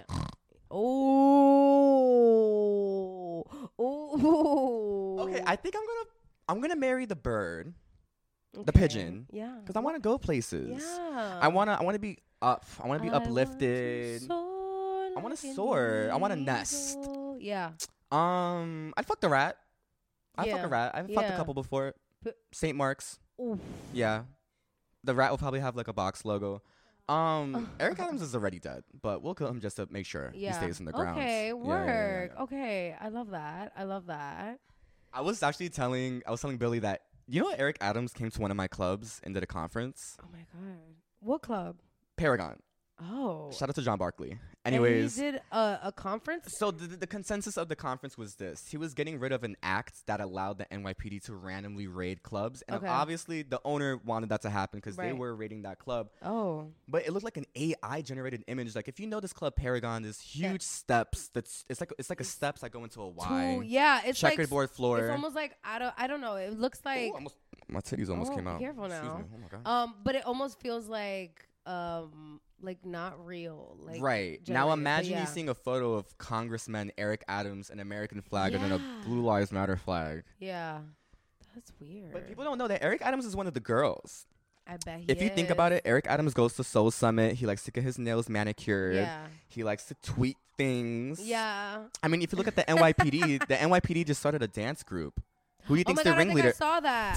Oh. Oh. Okay, I think I'm gonna I'm gonna marry the bird the Okay. pigeon, Yeah. because I want to go places. Yeah. I wanna I wanna be up. I wanna be I want to uplifted. soar I wanna like an soar. I wanna nest. eagle. Yeah. Um, I'd fuck the rat. I'd fuck Yeah. a rat. I've fucked a Yeah. couple before. P- Saint Mark's. Oof. Yeah. The rat will probably have like a box logo. Um, Eric Adams is already dead, but we'll kill him just to make sure Yeah. he stays in the grounds. Okay, Yeah, work. yeah, yeah, yeah. Okay, I love that. I love that. I was actually telling I was telling Billy that you know Eric Adams came to one of my clubs and did a conference. Oh my god. What club? Paragon. Oh. Shout out to John Barkley. And Anyways, he did a, a conference? so the, the consensus of the conference was this. He was getting rid of an act that allowed the N Y P D to randomly raid clubs. And Okay. obviously, the owner wanted that to happen because they Right. were raiding that club. Oh. But it looked like an A I-generated image. Like, if you know this club Paragon, there's huge Yeah. steps. That's It's like it's like a steps that go into a Y. Two, yeah, it's like Checkerboard floor. It's almost like I don't I don't know. It looks like Ooh, almost, my titties almost Oh, came be out. careful Excuse now. me. Oh, my God. um but it almost feels like um like not real. Like right. Now generated, but imagine yeah. you seeing a photo of Congressman Eric Adams, an American flag, and then Yeah. a Blue Lives Matter flag. Yeah. That's weird. But people don't know that Eric Adams is one of the girls. I bet he If you think about it, Eric Adams goes to Soul Summit. He likes to get his nails manicured. Yeah. He likes to tweet things. Yeah. I mean, if you look at the N Y P D, the N Y P D just started a dance group. Who do you Oh think's my the God, I think ringleader? I saw that.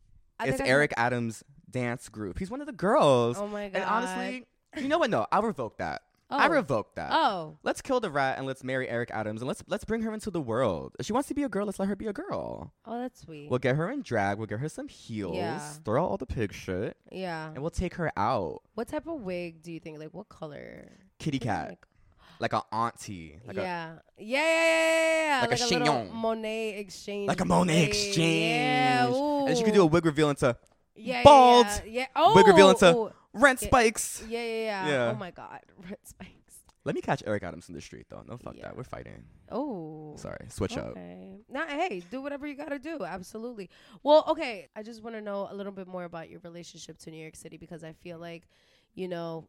I It's think I Eric Adams' dance group. He's one of the girls. Saw, oh my god. And honestly, you know what? No, I'll revoke that. oh. I revoke that. Oh. Let's kill the rat and let's marry Eric Adams and let's let's bring her into the world. If she wants to be a girl, let's let her be a girl. Oh, that's sweet. We'll get her in drag. We'll get her some heels. Yeah. Throw out all the pig shit, yeah. and we'll take her out. What type of wig do you think? Like what color? Kitty What do you cat, think? like a auntie, like a yeah. yeah, yeah, yeah, yeah, Like a little chignon. Monet exchange. like a Monet wig. exchange. Yeah, ooh. And she could do a wig reveal into yeah, bald. Yeah, yeah. Oh, Wig reveal into ooh. rent Yeah. spikes. Yeah, yeah, yeah, Yeah. Oh my God, red spikes. Let me catch Eric Adams in the street though. No, fuck Yeah. that. We're fighting. Oh. Sorry, switch up. Okay. Nah, hey, do whatever you gotta do. Absolutely. Well, okay. I just want to know a little bit more about your relationship to New York City because I feel like, you know,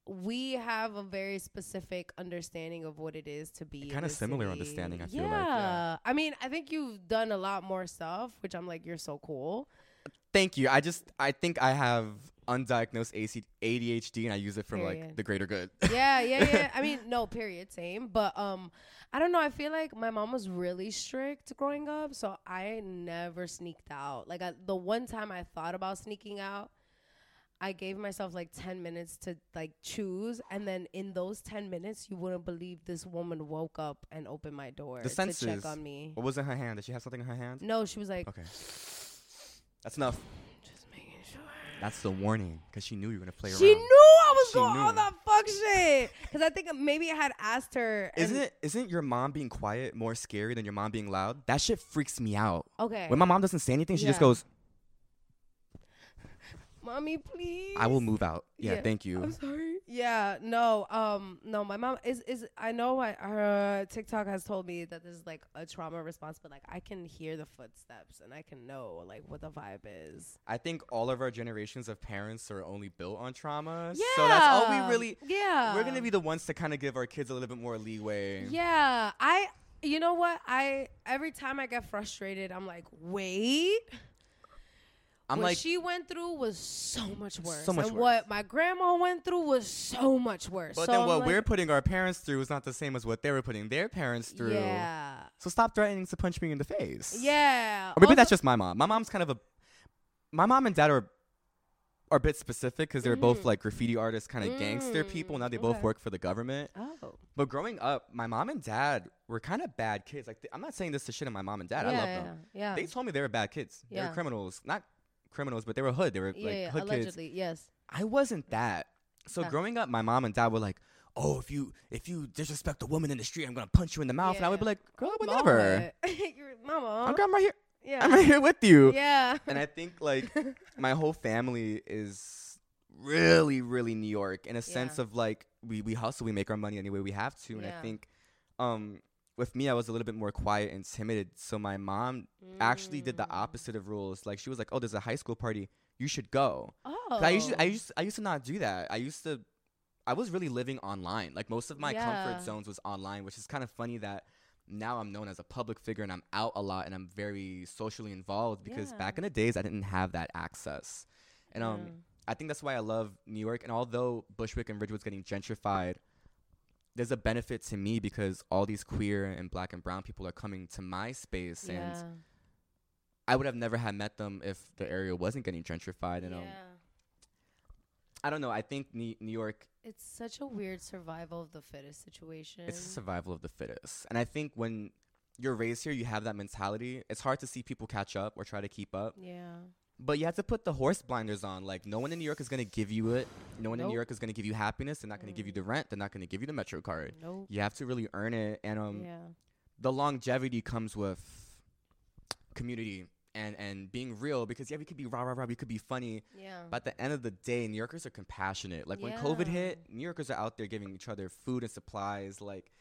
we have a very specific understanding of what it is to be Kind of similar city. understanding, I yeah. feel like, yeah. I mean, I think you've done a lot more stuff, which I'm like, you're so cool. Thank you. I just I think I have undiagnosed A C A D H D and I use it for Period. like the greater good. Yeah, yeah, yeah. I mean, no, period, same. But um, I don't know. I feel like my mom was really strict growing up, so I never sneaked out. Like I, the one time I thought about sneaking out, I gave myself like ten minutes to like choose, and then in those ten minutes, you wouldn't believe this woman woke up and opened my door The to senses. check on me. What was in her hand? Did she have something in her hand? No, she was like, Okay. That's enough. just making sure. That's the warning because she knew you were going to play She around. knew I was She doing all knew. that fuck shit. Because I think maybe I had asked her. and- Isn't it? Isn't your mom being quiet more scary than your mom being loud? That shit freaks me out. Okay. When my mom doesn't say anything, she just Yeah. goes, Mommy, please. "I will move out." Yeah, Yeah. thank you. I'm sorry. Yeah, no, um, no. My mom is is. I know I, her TikTok has told me that this is like a trauma response, but like I can hear the footsteps and I can know like what the vibe is. I think all of our generations of parents are only built on trauma. So that's all we really. Yeah. We're gonna be the ones to kind of give our kids a little bit more leeway. Yeah, I. You know what? I every time I get frustrated, I'm like, wait. I'm what like, she went through was so much worse. So much and worse. what my grandma went through was so much worse. but so then I'm what like, we're putting our parents through is not the same as what they were putting their parents through. Yeah. So stop threatening to punch me in the face. Yeah. Or maybe Also- that's just my mom. My mom's kind of a. My mom and dad are. Are a bit specific because they're both Mhm. like graffiti artists, kind of gangster people. Mm, Now they both okay. work for the government. Oh. But growing up, my mom and dad were kind of bad kids. Like th- I'm not saying this to shit on my mom and dad. I yeah, love yeah, them. Yeah. They told me they were bad kids. They Yeah. were criminals, not criminals, but they were hood. They were yeah, like yeah, hood kids. allegedly, yes. I wasn't that. So Yeah. growing up, my mom and dad were like, "Oh, if you if you disrespect a woman in the street, I'm gonna punch you in the mouth." And I would be Yeah. like, "Girl, I would Mama. never. Your mama. I'm, I'm right here. yeah. I'm right here with you." Yeah. And I think like my whole family is really, really New York in a sense Yeah. of like we we hustle, we make our money any way we have to. And Yeah. I think um with me, I was a little bit more quiet and timid. So my mom actually did the Mm. opposite of rules. Like she was like, "Oh, there's a high school party. You should go." Oh. 'Cause I used to, I used I used to not do that. I used to I was really living online. Like most of my Yeah. comfort zones was online, which is kind of funny that now I'm known as a public figure and I'm out a lot and I'm very socially involved because Yeah. back in the days I didn't have that access. And um Yeah. I think that's why I love New York. And although Bushwick and Ridgewood's getting gentrified, there's a benefit to me because all these queer and black and brown people are coming to my space and Yeah. I would have never had met them if the area wasn't getting gentrified. And um, Yeah. I don't know. I think New, New York, It's such a weird survival of the fittest situation. it's a survival of the fittest. And I think when you're raised here, you have that mentality. It's hard to see people catch up or try to keep up. Yeah. But you have to put the horse blinders on. Like, no one in New York is going to give you it. No one in New Nope. York is going to give you happiness. They're not going to give you the rent. They're not going to give you the Metro card. Nope. You have to really earn it. And um, Yeah. the longevity comes with community and, and being real, because, yeah, we could be rah, rah, rah. We could be funny. Yeah. But at the end of the day, New Yorkers are compassionate. Like, when COVID Yeah. hit, New Yorkers are out there giving each other food and supplies. Like,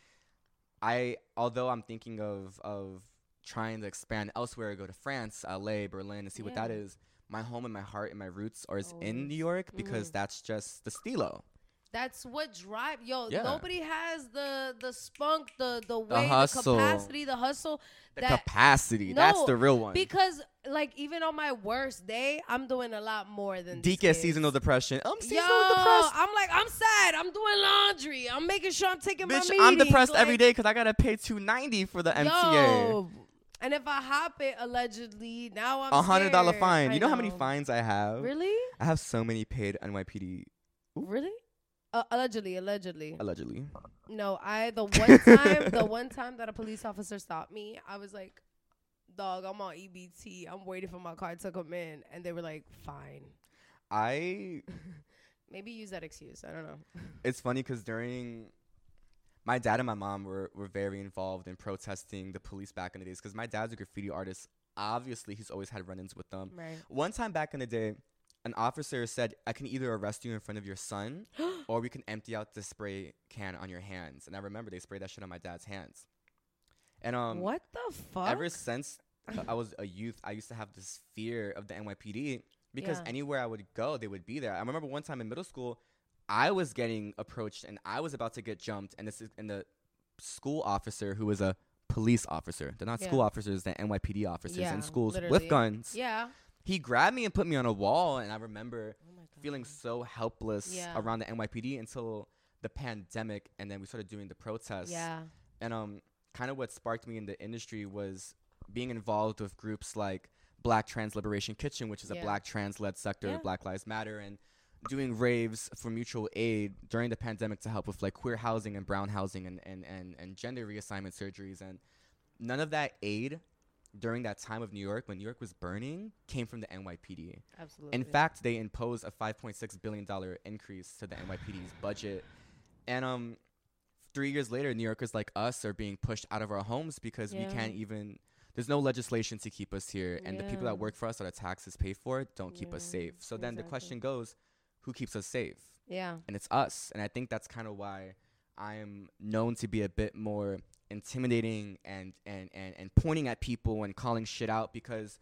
I, although I'm thinking of, of trying to expand elsewhere, go to France, L A, Berlin, and see what that Yeah. is, my home and my heart and my roots are is in Always. New York, because Mhm. that's just the stilo. That's what drive yo. Yeah. Nobody has the the spunk, the the way, the, hustle. capacity, the hustle. The that capacity, that's No, the real one. because like even on my worst day, I'm doing a lot more than D these K kids. seasonal depression. I'm Yo, seasonal depressed. I'm like I'm sad. I'm doing laundry. I'm making sure I'm taking my Bitch, meetings. I'm depressed like, every day because I gotta pay two ninety for the M T A. Yo, and if I hop it allegedly, now I'm A hundred dollar scared. fine. I You know how many fines I have? Really? I have so many paid N Y P D. Really? Uh, allegedly, allegedly. Allegedly. No, I the one time the one time that a police officer stopped me, I was like, "Dog, I'm on E B T. I'm waiting for my car to come in," and they were like, "Fine." I. Maybe use that excuse. I don't know. It's funny because during. My dad and my mom were, were very involved in protesting the police back in the days, because my dad's a graffiti artist. Obviously, he's always had run-ins with them. Right. One time back in the day, an officer said, I can either arrest you in front of your son, or we can empty out the spray can on your hands. And I remember they sprayed that shit on my dad's hands. And um, What the fuck? ever since uh, I was a youth, I used to have this fear of the N Y P D, because Yeah. anywhere I would go, they would be there. I remember one time in middle school, I was getting approached and I was about to get jumped, and this is and the school officer, who was a police officer, they're not Yeah. school officers, they're N Y P D officers Yeah, in schools literally. with guns. Yeah. He grabbed me and put me on a wall, and I remember Oh my God. feeling so helpless Yeah. around the N Y P D until the pandemic, and then we started doing the protests. Yeah. And um, kind of what sparked me in the industry was being involved with groups like Black Trans Liberation Kitchen, which is Yeah. a Black trans-led sector, Yeah. Black Lives Matter, and doing raves for mutual aid during the pandemic to help with like queer housing and brown housing and, and, and, and gender reassignment surgeries. And none of that aid during that time of New York, when New York was burning, came from the N Y P D. Absolutely. In fact, they imposed a five point six billion dollars increase to the N Y P D's budget. And um, three years later, New Yorkers like us are being pushed out of our homes because Yeah. we can't even, there's no legislation to keep us here. And the people Yeah. that work for us, that our taxes pay for, don't keep us Yeah, safe. So then the exactly. question goes, who keeps us safe? Yeah. And it's us. And I think that's kind of why I'm known to be a bit more intimidating and, and, and, and pointing at people and calling shit out, because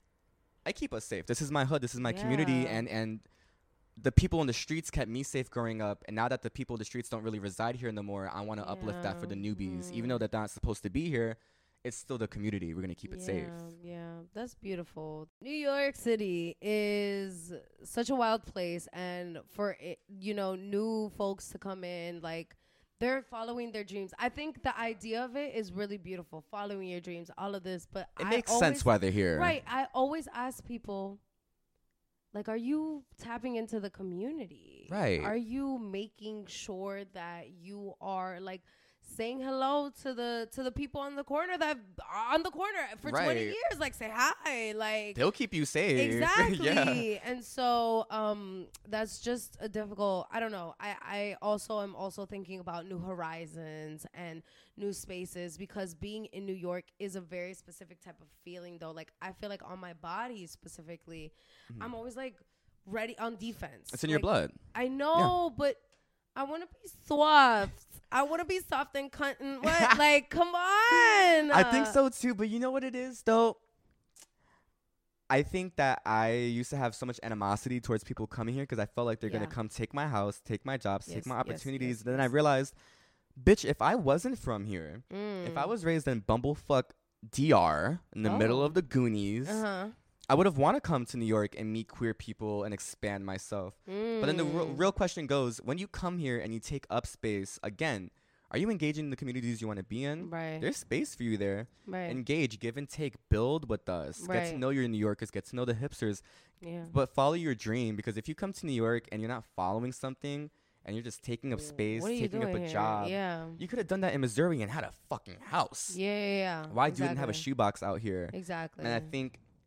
I keep us safe. This is my hood. This is my community. Yeah. And, and the people in the streets kept me safe growing up. And now that the people in the streets don't really reside here no more, I want to uplift that for the Yeah. newbies. Even Mm. though they're not supposed to be here, it's still the community. We're going to keep it safe. Yeah, yeah, that's beautiful. New York City is such a wild place, and for it, you know, new folks to come in, like they're following their dreams. I think the idea of it is really beautiful, following your dreams, all of this. But It I makes always, sense why they're here. right? I always ask people, like, are you tapping into the community? Right. Are you making sure that you are like saying hello to the to the people on the corner that are on the corner for twenty Right. years? Like, say hi. Like, They'll keep you safe. exactly. yeah. And so um that's just a difficult, I don't know. I I also am also thinking about new horizons and new spaces, because being in New York is a very specific type of feeling though. Like, I feel like on my body specifically, Mhm. I'm always like ready on defense. It's in your Like, blood. I know, but I want to be soft. I want to be soft and cunting. What? Like, come on. I think so too, but you know what it is though? I think that I used to have so much animosity towards people coming here because I felt like they're Yeah. gonna come take my house, take my jobs, Yes, take my yes, opportunities. yes, then I yes. realized, bitch, if I wasn't from here, if I Mm. was raised in bumblefuck D R in the middle Oh. of the Goonies, Uh-huh. I would have want to come to New York and meet queer people and expand myself. But then the real, Mm. real question goes, when you come here and you take up space, again, are you engaging in the communities you want to be in? Right. There's space for you there. Right. Engage, give and take, build with us. Get to Right. know your New Yorkers, get to know the hipsters, Yeah. but follow your dream, because if you come to New York and you're not following something and you're just taking up space, What are you taking up doing a here? job, Yeah. you could have done that in Missouri and had a fucking house. Yeah, yeah, yeah. Why do you didn't have a Exactly. shoebox out here? Exactly. And I think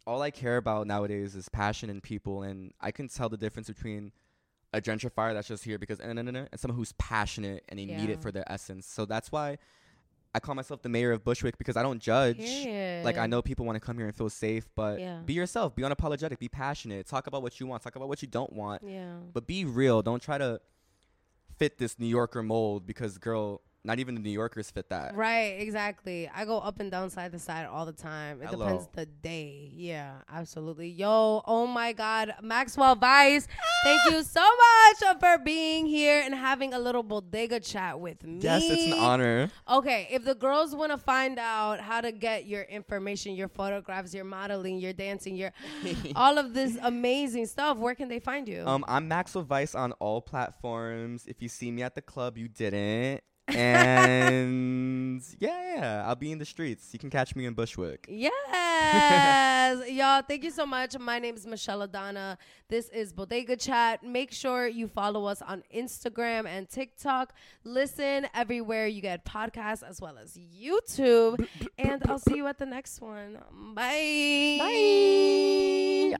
all I care about nowadays is passion in people, and I can tell the difference between a gentrifier that's just here because and, and, and, and someone who's passionate and they Yeah. need it for their essence. So that's why I call myself the mayor of Bushwick, because I don't judge. Period. Like, I know people want to come here and feel safe, but Yeah. be yourself, be unapologetic, be passionate, talk about what you want, talk about what you don't want, Yeah. but be real. Don't try to fit this New Yorker mold, because, girl, not even the New Yorkers fit that. Right, exactly. I go up and down side to side all the time. It Hello. depends the day. Yeah, absolutely. Yo, oh my God, Maxwell Vice, thank you so much for being here and having a little bodega chat with me. Yes, it's an honor. Okay, if the girls want to find out how to get your information, your photographs, your modeling, your dancing, your all of this amazing stuff, where can they find you? Um, I'm Maxwell Vice on all platforms. If you see me at the club, you didn't. And yeah, yeah, I'll be in the streets. You can catch me in Bushwick. Yes. Y'all, thank you so much. My name is Michelle Adana. This is Bodega Chat. Make sure you follow us on Instagram and TikTok. Listen everywhere you get podcasts as well as YouTube. And I'll see you at the next one. Bye. Bye.